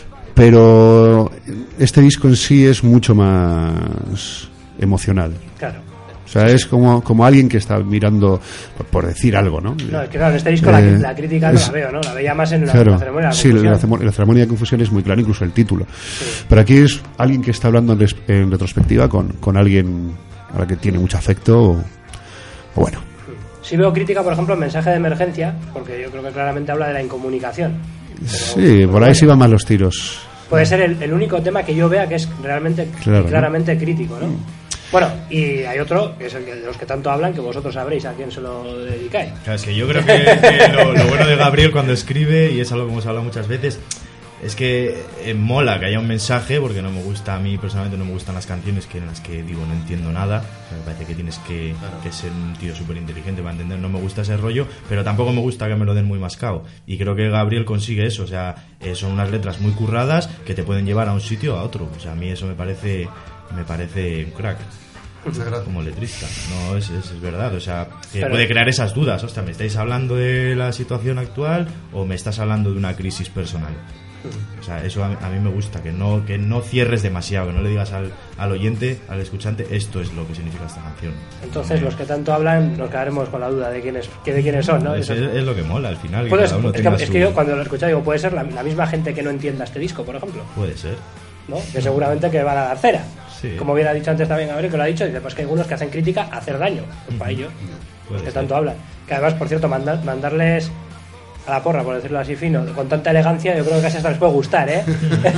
Pero este disco en sí es mucho más emocional. Claro. O sea, es como, como alguien que está mirando, por, por decir algo, ¿no? No, es que claro, en este disco eh, la, la crítica es, no la veo, ¿no? La veía más en la, claro, la ceremonia de la sí, confusión. la, cemo- la ceremonia de confusión es muy clara, incluso el título. Sí. Pero aquí es alguien que está hablando en, res- en retrospectiva con, con alguien a la que tiene mucho afecto o, o bueno. Sí veo crítica, por ejemplo, en Mensaje de Emergencia, porque yo creo que claramente habla de la incomunicación. Pero, sí, por ahí bueno, sí van más los tiros. Puede ser el, el único tema que yo vea que es realmente Claro, ¿no? claramente crítico, ¿no? Bueno, y hay otro, que es el que, de los que tanto hablan, que vosotros sabréis a quién se lo dedicáis. Claro, es que yo creo que, que lo, lo bueno de Gabriel cuando escribe, y es algo que hemos hablado muchas veces, es que eh, mola que haya un mensaje, porque no me gusta, a mí personalmente no me gustan las canciones que en las que digo no entiendo nada. O sea, me parece que tienes que, claro, que ser un tío súper inteligente para entender, no me gusta ese rollo, pero tampoco me gusta que me lo den muy mascado. Y creo que Gabriel consigue eso, o sea, eh, son unas letras muy curradas que te pueden llevar a un sitio o a otro. O sea, a mí eso me parece, me parece un crack. Como letrista, no, es, es, es verdad, o sea, que pero, puede crear esas dudas, hostia, ¿me estáis hablando de la situación actual o me estás hablando de una crisis personal? O sea, eso a mí, a mí me gusta, que no que no cierres demasiado, que no le digas al, al oyente, al escuchante, esto es lo que significa esta canción. Entonces, los que tanto hablan, nos quedaremos con la duda de quiénes, de quiénes son, ¿no? Es, es, es lo que mola al final. Puede Que ser, cada uno es, tenga que, es su... que yo cuando lo he escuchado digo, puede ser la, la misma gente que no entienda este disco, por ejemplo. Puede ser. ¿No? Que seguramente que van a dar cera. Sí. Como bien ha dicho antes también Gabriel, que lo ha dicho, dice, pues que hay algunos que hacen crítica a hacer daño, pues uh-huh. para ellos, que ser. Tanto hablan. Que además, por cierto, manda, mandarles a la porra, por decirlo así fino, con tanta elegancia, yo creo que casi hasta les puede gustar, ¿eh?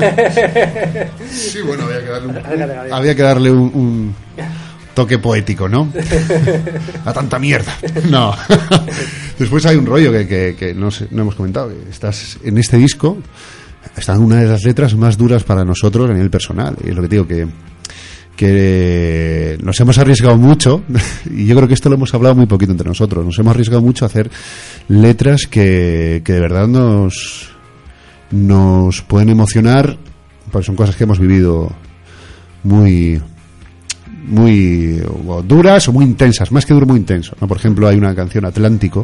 Sí, bueno, había que darle un, había que darle un, un toque poético, ¿no? A tanta mierda. No. Después hay un rollo que, que, que no, sé, no hemos comentado. Estás en este disco, está en una de las letras más duras para nosotros a nivel personal. Y es lo que digo, que, que nos hemos arriesgado mucho, y yo creo que esto lo hemos hablado muy poquito entre nosotros. Nos hemos arriesgado mucho a hacer letras que, que de verdad nos, nos pueden emocionar, porque son cosas que hemos vivido muy... muy o duras o muy intensas, más que duro, muy intenso, ¿no? Por ejemplo, hay una canción, Atlántico,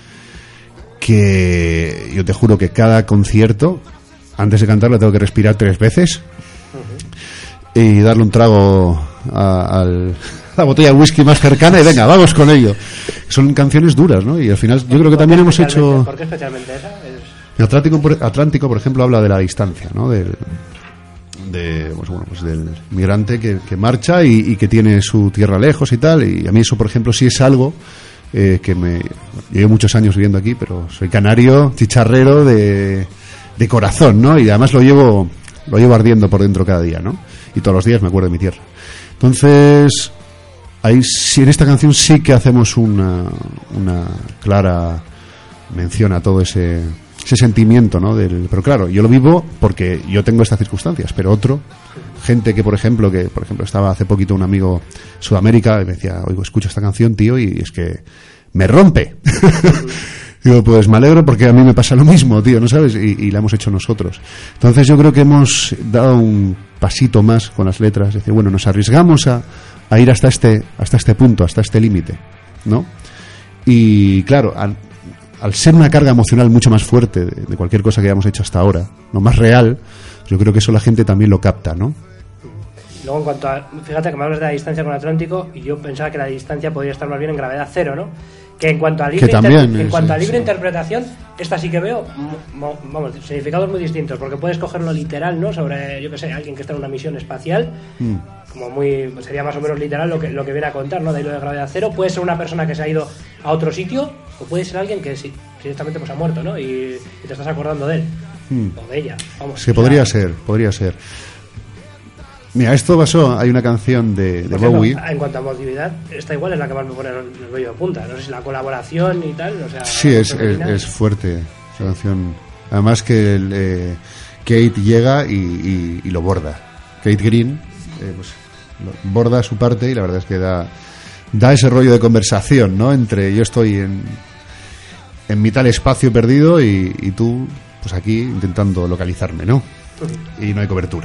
que yo te juro que cada concierto, antes de cantarla, tengo que respirar tres veces uh-huh. y darle un trago a, al, a la botella de whisky más cercana y venga, vamos con ello. Son canciones duras, ¿no? Y al final yo creo que también hemos hecho... ¿Por qué especialmente esa? Es... El Atlántico, por, Atlántico, por ejemplo, habla de la distancia, ¿no? Del... de pues bueno pues del migrante que, que marcha y, y que tiene su tierra lejos y tal, y a mí eso, por ejemplo, sí es algo eh, que me llevo muchos años viviendo aquí, pero soy canario chicharrero de, de corazón, ¿no? Y además lo llevo lo llevo ardiendo por dentro cada día, ¿no? Y todos los días me acuerdo de mi tierra. Entonces ahí sí, en esta canción sí que hacemos una una clara mención a todo ese ese sentimiento, ¿no? Del, pero claro, yo lo vivo porque yo tengo estas circunstancias, pero otro, gente que, por ejemplo, que por ejemplo estaba hace poquito un amigo en Sudamérica y me decía, oigo, escucha esta canción, tío, y es que me rompe. Digo, pues me alegro porque a mí me pasa lo mismo, tío, ¿no sabes? Y, y la hemos hecho nosotros. Entonces yo creo que hemos dado un pasito más con las letras. Es decir, bueno, nos arriesgamos a, a ir hasta este, hasta este punto, hasta este límite, ¿no? Y claro, al, al ser una carga emocional mucho más fuerte de, de cualquier cosa que hayamos hecho hasta ahora, lo más real, yo creo que eso la gente también lo capta, ¿no? Luego, en cuanto a... Fíjate que me hablas de la distancia con Atlántico y yo pensaba que la distancia podría estar más bien en gravedad cero, ¿no? Que en cuanto a libre, también, inter... en sí, cuanto a libre sí. interpretación, esta sí que veo, mo- vamos, significados muy distintos, porque puedes cogerlo literal, ¿no? Sobre, yo qué sé, alguien que está en una misión espacial, mm. como muy... sería más o menos literal lo que, lo que viene a contar, ¿no? De lo de gravedad cero. Puede ser una persona que se ha ido a otro sitio, o puede ser alguien que sí, directamente pues ha muerto, ¿no? Y, y te estás acordando de él, mm. o de ella, vamos. Sí, podría ser, podría ser. Mira, esto pasó, hay una canción de, de ejemplo, Bowie. En cuanto a emotividad, esta igual es la que más me pone el vello de punta. No sé si la colaboración y tal, o sea... Sí, es, es, es fuerte esa canción. Además que el, eh, Kate llega y, y, y lo borda. Kate Green eh, pues, lo, borda su parte y la verdad es que da, da ese rollo de conversación, ¿no? Entre yo estoy en, en mi tal espacio perdido y, y tú, pues aquí intentando localizarme, ¿no? Y no hay cobertura.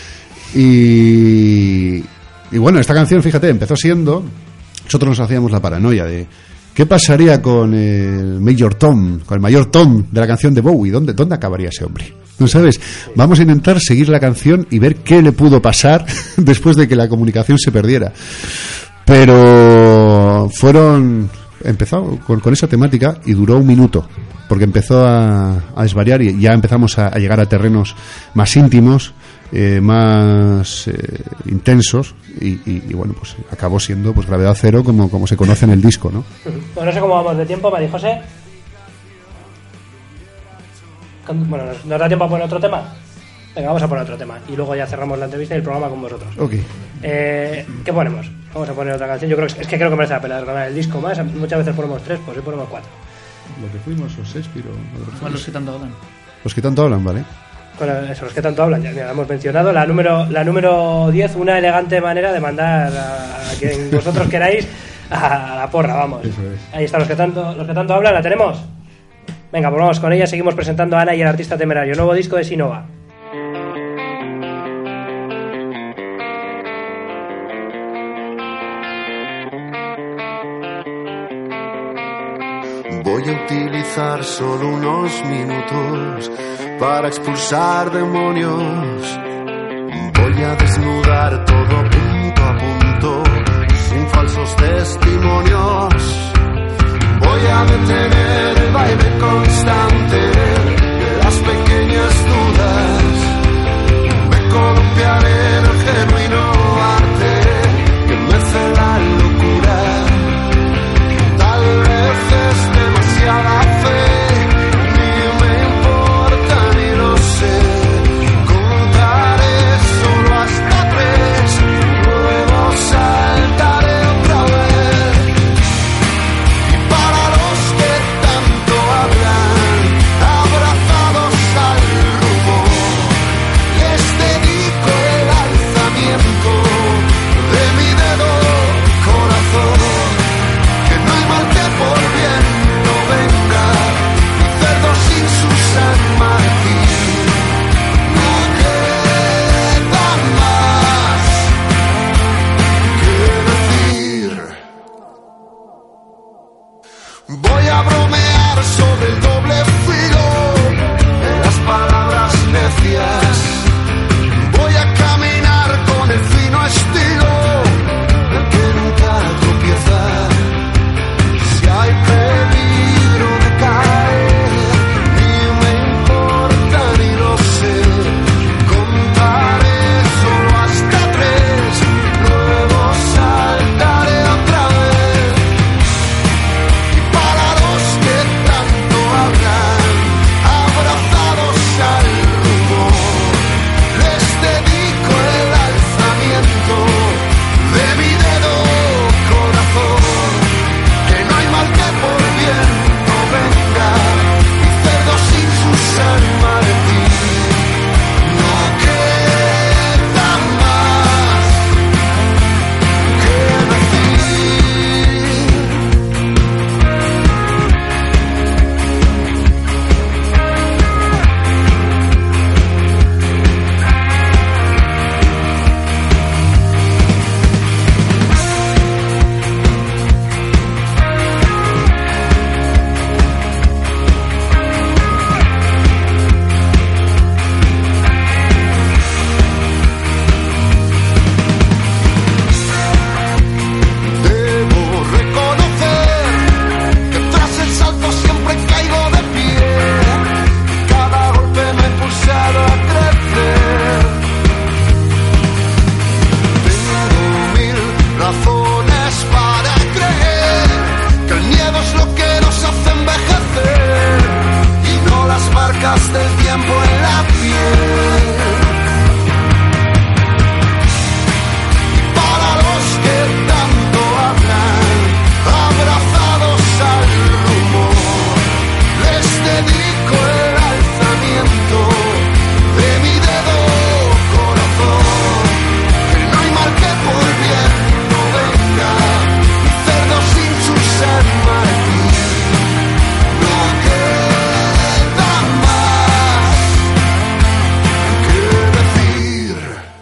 Y, y bueno, esta canción, fíjate, empezó siendo... Nosotros nos hacíamos la paranoia de... ¿Qué pasaría con el Major Tom, con el mayor Tom de la canción de Bowie? ¿Dónde, dónde acabaría ese hombre? ¿No sabes? Vamos a intentar seguir la canción y ver qué le pudo pasar después de que la comunicación se perdiera. Pero fueron... Empezó con, con esa temática y duró un minuto, porque empezó a, a desvariar y ya empezamos a, a llegar a terrenos más íntimos, eh, más eh, intensos y, y, y bueno, pues acabó siendo pues gravedad cero como, como se conoce en el disco, ¿no? Bueno, no sé cómo vamos de tiempo, María José. Bueno, ¿nos, ¿nos da tiempo a poner otro tema? Venga, vamos a poner otro tema y luego ya cerramos la entrevista y el programa con vosotros. Ok. Eh, ¿Qué ponemos? Vamos a poner otra canción. Yo creo que es que creo que merece la pena ganar el disco más. Muchas veces ponemos tres, pues hoy ponemos cuatro. Lo que fuimos, o Shakespeare, o... Bueno, los que tanto hablan. Los que tanto hablan, ¿vale? Bueno, eso, los que tanto hablan, ya, ya hemos mencionado. La número la número diez, una elegante manera de mandar a, a quien vosotros queráis a, a la porra, vamos. Eso es. Ahí están los que tanto los que tanto hablan, ¿la tenemos? Venga, pues vamos con ella. Seguimos presentando a Ana y el artista temerario, nuevo disco de Sinova. Voy a utilizar solo unos minutos para expulsar demonios. Voy a desnudar todo punto a punto, sin falsos testimonios. Voy a detener el baile constante de las pequeñas dudas. Me columpiaré en el genuino arte que mece la locura. Tal vez es demasiada fe, ni me importa ni lo sé. Contaré solo hasta tres, luego saltaré otra vez. Y para los que tanto hablan, abrazados al rumor, les dedico el alzamiento de mi dedo corazón. Que no hay mal que por bien no venga, ni cerdo sin su San Martín. No queda más que decir. Voy a bromear sobre el doble filo de las palabras necias. Voy a caminar con el fino estilo del que nunca tropieza. Si hay peligro de caer, ni me importa ni lo sé. Contaré solo hasta tres, luego saltaré otra vez. Y para los que tanto hablan, abrazados al rumor, les dedico el alzamiento más del tiempo en la piel. Y para los que tanto hablan, abrazados al rumor, les dedico el alzamiento de mi dedo corazón. Que no hay mal que por bien no venga, ni cerdo sin su San Martín. No queda más que decir.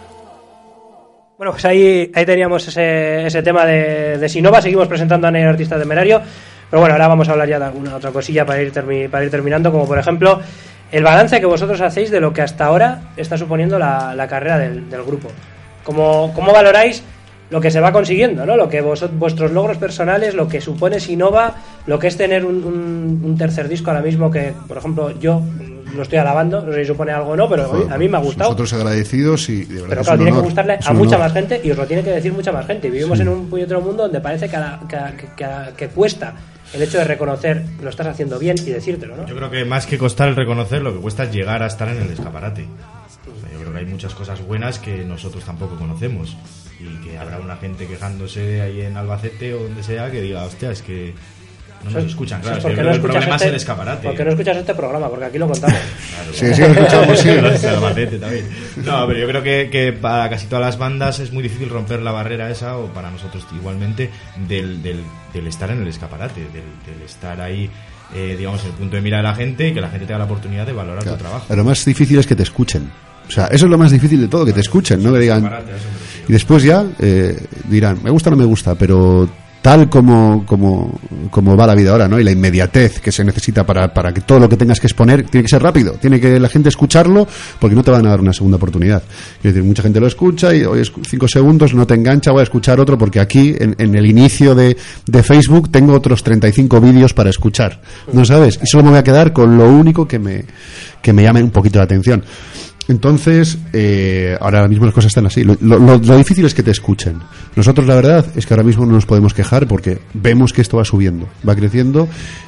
Bueno, pues ahí, ahí teníamos ese, ese tema de, de Sinova. Seguimos presentando a Ney Artista Temerario, pero bueno, ahora vamos a hablar ya de alguna otra cosilla para ir, termi- para ir terminando, como por ejemplo el balance que vosotros hacéis de lo que hasta ahora está suponiendo la, la carrera del, del grupo. ¿Cómo, cómo valoráis lo que se va consiguiendo, ¿no? Lo que vos, vuestros logros personales, lo que supone Sinova, lo que es tener un, un, un tercer disco ahora mismo que, por ejemplo, yo lo estoy alabando, no sé si supone algo o no, pero Joder, a mí me ha gustado. Nosotros agradecidos y de verdad Pero es claro, un tiene que honor, gustarle es a un mucha honor. más gente y os lo tiene que decir mucha más gente. Vivimos Sí. en un puñetero mundo donde parece que, a la- que, a- que, que, a- que cuesta el hecho de reconocer que lo estás haciendo bien y decírtelo, ¿no? Yo creo que más que costar el reconocer, lo que cuesta es llegar a estar en el escaparate. O sea, yo creo que hay muchas cosas buenas que nosotros tampoco conocemos. Y que habrá una gente quejándose ahí en Albacete o donde sea que diga, hostia, es que no nos escuchan. Claro, es que yo creo que el problema es el escaparate. ¿Por qué no escuchas este programa? Porque aquí lo contamos. Claro, Sí, sí, lo escuchamos, sí. Los Albacete también. No, pero yo creo que, que para casi todas las bandas es muy difícil romper la barrera esa, o para nosotros igualmente, del, del, del estar en el escaparate, del, del estar ahí, eh, digamos, en el punto de mira de la gente y que la gente tenga la oportunidad de valorar Claro. tu trabajo. Lo más difícil es que te escuchen. O sea, eso es lo más difícil de todo, que te escuchen, ¿no? Que digan. Y después ya eh, dirán, me gusta o no me gusta, pero tal como, como, como va la vida ahora, ¿no? Y la inmediatez que se necesita para, para que todo lo que tengas que exponer tiene que ser rápido, tiene que la gente escucharlo, porque no te van a dar una segunda oportunidad. Quiero decir, mucha gente lo escucha y hoy es cinco segundos, no te engancha, voy a escuchar otro, porque aquí en, en el inicio de, de Facebook tengo otros treinta y cinco vídeos para escuchar, ¿no sabes? Y solo me voy a quedar con lo único que me, que me llame un poquito la atención. Entonces, eh, ahora mismo las cosas están así. Lo, lo, lo difícil es que te escuchen. Nosotros, la verdad, es que ahora mismo no nos podemos quejar porque vemos que esto va subiendo, va creciendo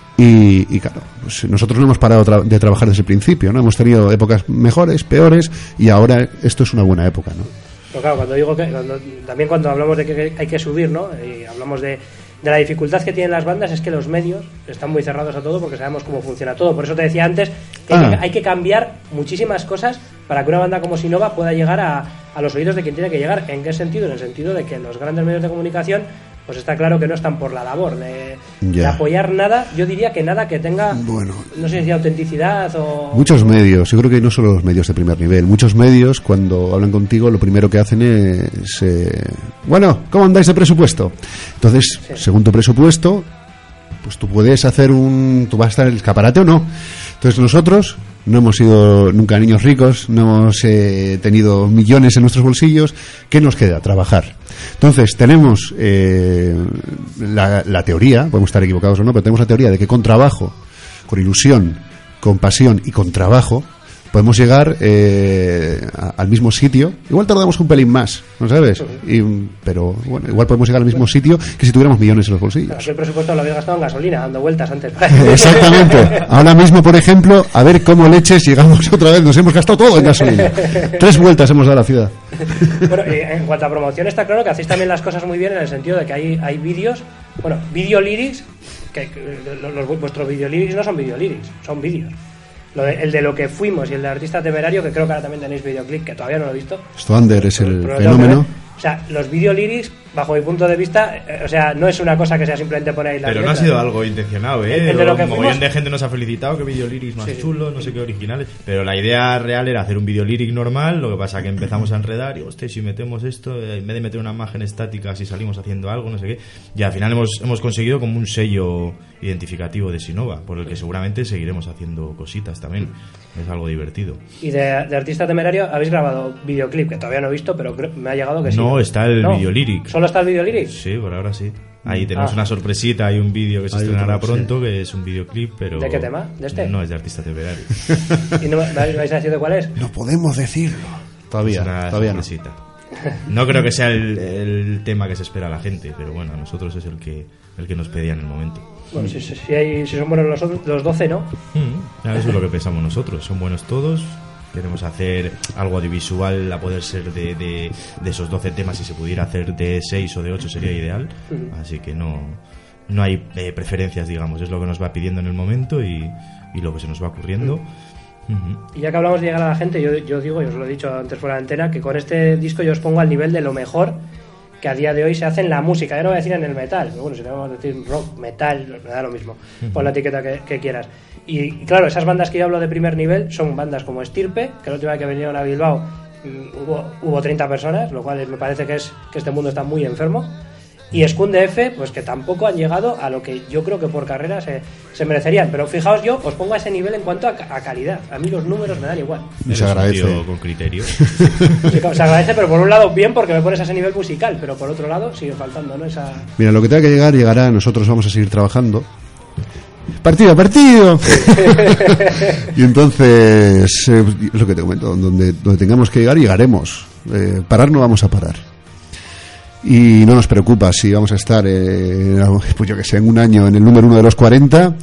y, y claro, pues nosotros no hemos parado tra- de trabajar desde el principio, ¿no? Hemos tenido épocas mejores, peores y ahora esto es una buena época, ¿no? Pero claro, cuando digo que cuando, también cuando hablamos de que hay que subir, ¿no? Y hablamos de, de la dificultad que tienen las bandas, es que los medios están muy cerrados a todo porque sabemos cómo funciona todo. Por eso te decía antes que, Ah. hay, que hay que cambiar muchísimas cosas para que una banda como Sinova pueda llegar a, a los oídos de quien tiene que llegar. ¿En qué sentido? En el sentido de que los grandes medios de comunicación, pues está claro que no están por la labor de, de Ya. apoyar nada. Yo diría que nada que tenga, Bueno. no sé si autenticidad o... Muchos medios, yo creo que no solo los medios de primer nivel, muchos medios cuando hablan contigo lo primero que hacen es, eh, bueno, ¿cómo andáis de presupuesto? Entonces, Sí. según tu presupuesto, pues tú puedes hacer un, tú vas a estar en el escaparate o no. Entonces nosotros no hemos sido nunca niños ricos, no hemos eh, tenido millones en nuestros bolsillos. ¿Qué nos queda? Trabajar. Entonces tenemos eh, la, la teoría, podemos estar equivocados o no, pero tenemos la teoría de que con trabajo, con ilusión, con pasión y con trabajo podemos llegar eh, a- al mismo sitio. Igual tardamos un pelín más, ¿no sabes? Y, pero bueno, igual podemos llegar al mismo sitio que si tuviéramos millones en los bolsillos. Aquí el presupuesto lo habéis gastado en gasolina, dando vueltas antes. Exactamente. Ahora mismo, por ejemplo, a ver cómo leches llegamos otra vez. Nos hemos gastado todo en gasolina. Tres vueltas hemos dado a la ciudad. Bueno, y en cuanto a promoción, está claro que hacéis también las cosas muy bien en el sentido de que hay, hay vídeos, bueno, video lyrics, que, que los, los- vuestros video lyrics no son video lyrics, son vídeos. Lo de- el de lo que fuimos y el de Artista Temerario, que creo que ahora también tenéis videoclip, que todavía no lo he visto. Stoander es el pero lo tengo que fenómeno. ver. O sea, los video lyrics, bajo mi punto de vista, eh, o sea, no es una cosa que sea simplemente poner ahí las Pero no ha letras. sido algo intencionado, ¿eh? El- el de lo que Un mogollón fuimos- de gente nos ha felicitado, que video lyrics más Sí, sí. chulos, no sé qué originales. Pero la idea real era hacer un video lyric normal, lo que pasa que empezamos a enredar y, hostia, si metemos esto, eh, en vez de meter una imagen estática, si salimos haciendo algo, no sé qué. Y al final hemos, hemos conseguido como un sello identificativo de Sinova, por el que seguramente seguiremos haciendo cositas también. Es algo divertido. Y de, de Artista Temerario habéis grabado videoclip, que todavía no he visto, pero creo- me ha llegado que sí. No, está el No. video lyric. ¿Solo está el video lyric? Sí, por ahora sí. Ahí tenemos Ah. una sorpresita, hay un vídeo que se Hay estrenará otro, pronto, que es un videoclip, pero... ¿De qué tema? ¿De este? No, es de Artista Temerario. ¿Y no me me vais a decir de cuál es? No podemos decirlo. Todavía, Es una todavía no. sorpresita. No creo que sea el, el tema que se espera a la gente, pero bueno, a nosotros es el que el que nos pedía en el momento. Bueno, si, si, si hay- si son buenos los, los doce, ¿no? Mm, Claro, eso es lo que pensamos nosotros. Son buenos todos. Queremos hacer algo audiovisual a poder ser de, de, de esos doce temas. Si se pudiera hacer de seis o de ocho sería ideal. Así que no, no hay eh, preferencias, digamos. Es lo que nos va pidiendo en el momento y, y lo que se nos va ocurriendo. Uh-huh. Y ya que hablamos de llegar a la gente, yo, yo digo, y os lo he dicho antes fuera de antena, que con este disco yo os pongo al nivel de lo mejor que a día de hoy se hace en la música. Ya no voy a decir en el metal, pero bueno, si tenemos que decir rock, metal, me da lo mismo. Uh-huh. Pon la etiqueta que, que quieras. Y, y claro, esas bandas que yo hablo de primer nivel son bandas como Estirpe, que la última vez que vinieron a Bilbao hubo, hubo treinta personas, lo cual me parece que es que este mundo está muy enfermo. Y Escunde F, pues que tampoco han llegado a lo que yo creo que por carrera se, se merecerían. Pero fijaos, yo os pongo a ese nivel en cuanto a, a calidad. A mí los números me dan igual. Se agradece. Con criterio. Sí, se agradece, pero por un lado bien porque me pones a ese nivel musical, pero por otro lado sigue faltando, ¿no? Esa... Mira, lo que tenga que llegar, llegará. Nosotros vamos a seguir trabajando. Partido a partido. Y entonces, eh, es lo que te comento, donde, donde tengamos que llegar, llegaremos. Eh, parar no vamos a parar. Y no nos preocupa si vamos a estar, eh, pues yo que sé, en un año en el número uno de los cuarenta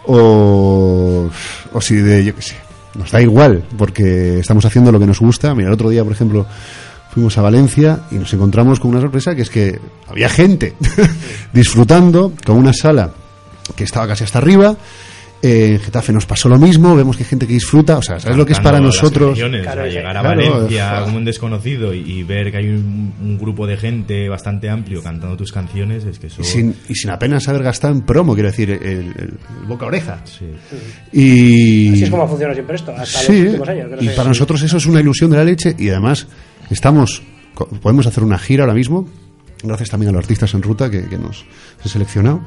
o, o si de, yo que sé, nos da igual, porque estamos haciendo lo que nos gusta. Mira, el otro día, por ejemplo, fuimos a Valencia y nos encontramos con una sorpresa, que es que había gente disfrutando con una sala que estaba casi hasta arriba. En Getafe nos pasó lo mismo, vemos que hay gente que disfruta, o sea, ¿sabes lo que es para nosotros? Claro, o sea, llegar a Valencia claro, como un desconocido y, y ver que hay un, un grupo de gente bastante amplio cantando tus canciones, es que eso... Y sin, y sin apenas haber gastado en promo, quiero decir, el, el, el boca a oreja. Sí. Y... Así es como funciona siempre esto, hasta sí, los últimos años. Y para nosotros eso es una ilusión de la leche, y además estamos podemos hacer una gira ahora mismo, gracias también a los artistas en ruta que, que nos han seleccionado.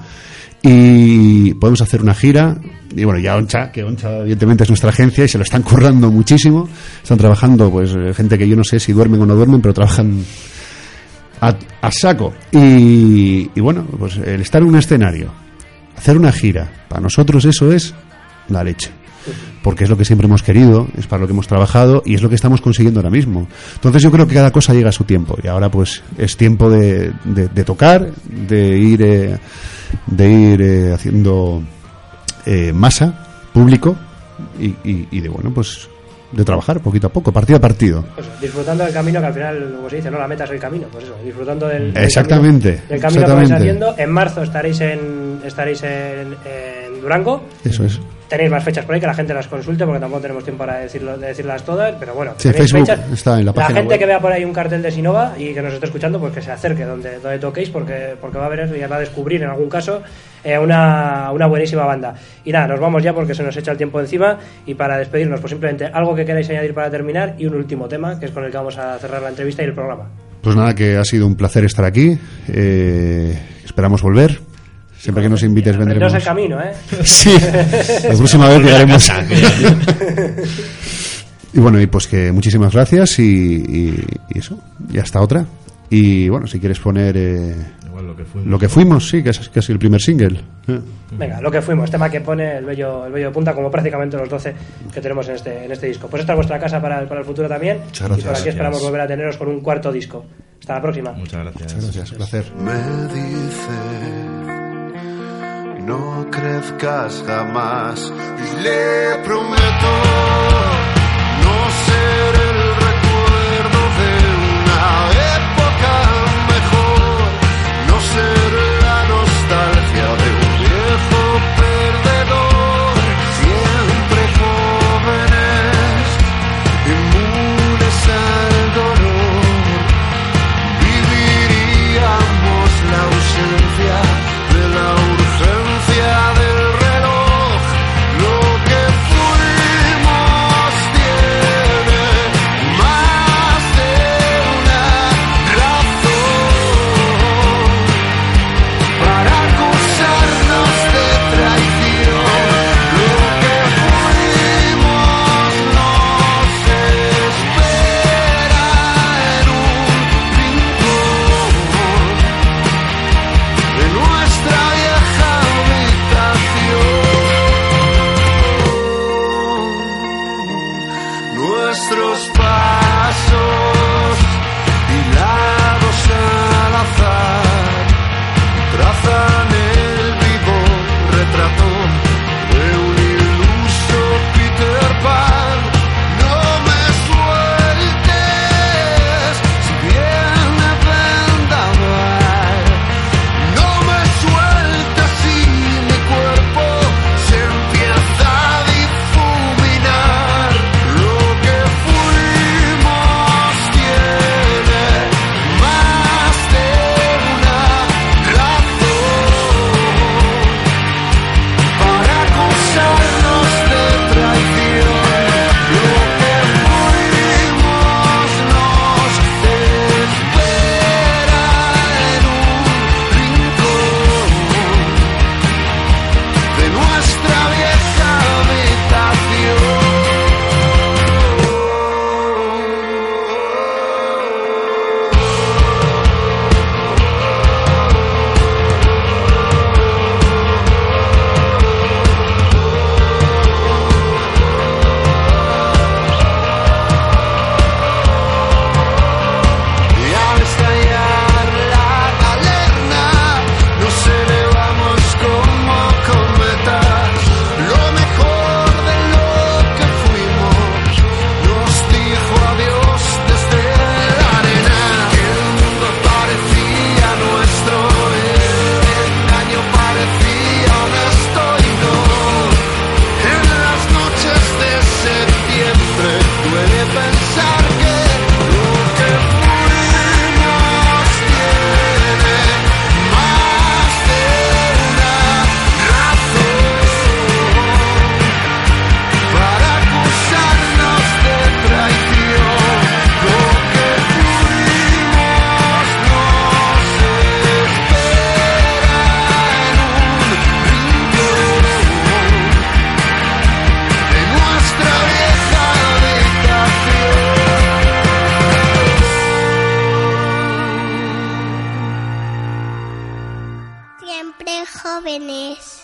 Y podemos hacer una gira. Y bueno, ya Oncha, que Oncha evidentemente es nuestra agencia y se lo están currando muchísimo. Están trabajando, pues, gente que yo no sé si duermen o no duermen, pero trabajan a, a saco. Y, y bueno, pues el estar en un escenario, hacer una gira, para nosotros eso es la leche. Porque es lo que siempre hemos querido, es para lo que hemos trabajado y es lo que estamos consiguiendo ahora mismo. Entonces yo creo que cada cosa llega a su tiempo. Y ahora pues es tiempo de, de, de tocar, de ir... Eh, de ir eh, haciendo eh, masa, público y, y, y de bueno pues de trabajar poquito a poco, partido a partido. Pues, disfrutando del camino, que al final, como se dice, no la meta es el camino, pues eso, disfrutando del, del exactamente, camino, del camino que vais haciendo. En marzo estaréis en estaréis en, en Durango. Eso es. Tenéis más fechas por ahí, que la gente las consulte, porque tampoco tenemos tiempo para decirlo, de decirlas todas, pero bueno, sí, Facebook fechas. Está en la página La gente web. Que vea por ahí un cartel de Sinova y que nos esté escuchando, pues que se acerque donde, donde toquéis, porque, porque va a ver y va a descubrir en algún caso eh, una, una buenísima banda. Y nada, nos vamos ya porque se nos echa el tiempo encima, y para despedirnos, pues simplemente algo que queráis añadir para terminar y un último tema, que es con el que vamos a cerrar la entrevista y el programa. Pues nada, que ha sido un placer estar aquí, eh, esperamos volver. Siempre que nos invites vendremos. No es el camino, ¿eh? Sí, la próxima vez llegaremos. Y bueno, y pues que muchísimas gracias y, y, y eso, y hasta otra. Y bueno, si quieres poner eh, Igual lo que fuimos, lo que fuimos, sí, que es casi el primer single. ¿eh? Venga, lo que fuimos, tema que pone el bello, el bello de punta, como prácticamente los doce que tenemos en este, en este disco. Pues esta es vuestra casa para el, para el futuro también. Muchas gracias. Y por aquí esperamos volver a teneros con un cuarto disco. Hasta la próxima. Muchas gracias. Muchas gracias, un placer. Me dice, no crezcas jamás, y le prometo no ser el recuerdo de una época mejor, no ser la nostalgia de un viejo perdedor, siempre jóvenes, inmunes al dolor, viviríamos la ausencia de la urgencia del reloj, lo que fuimos tiene Siempre jóvenes.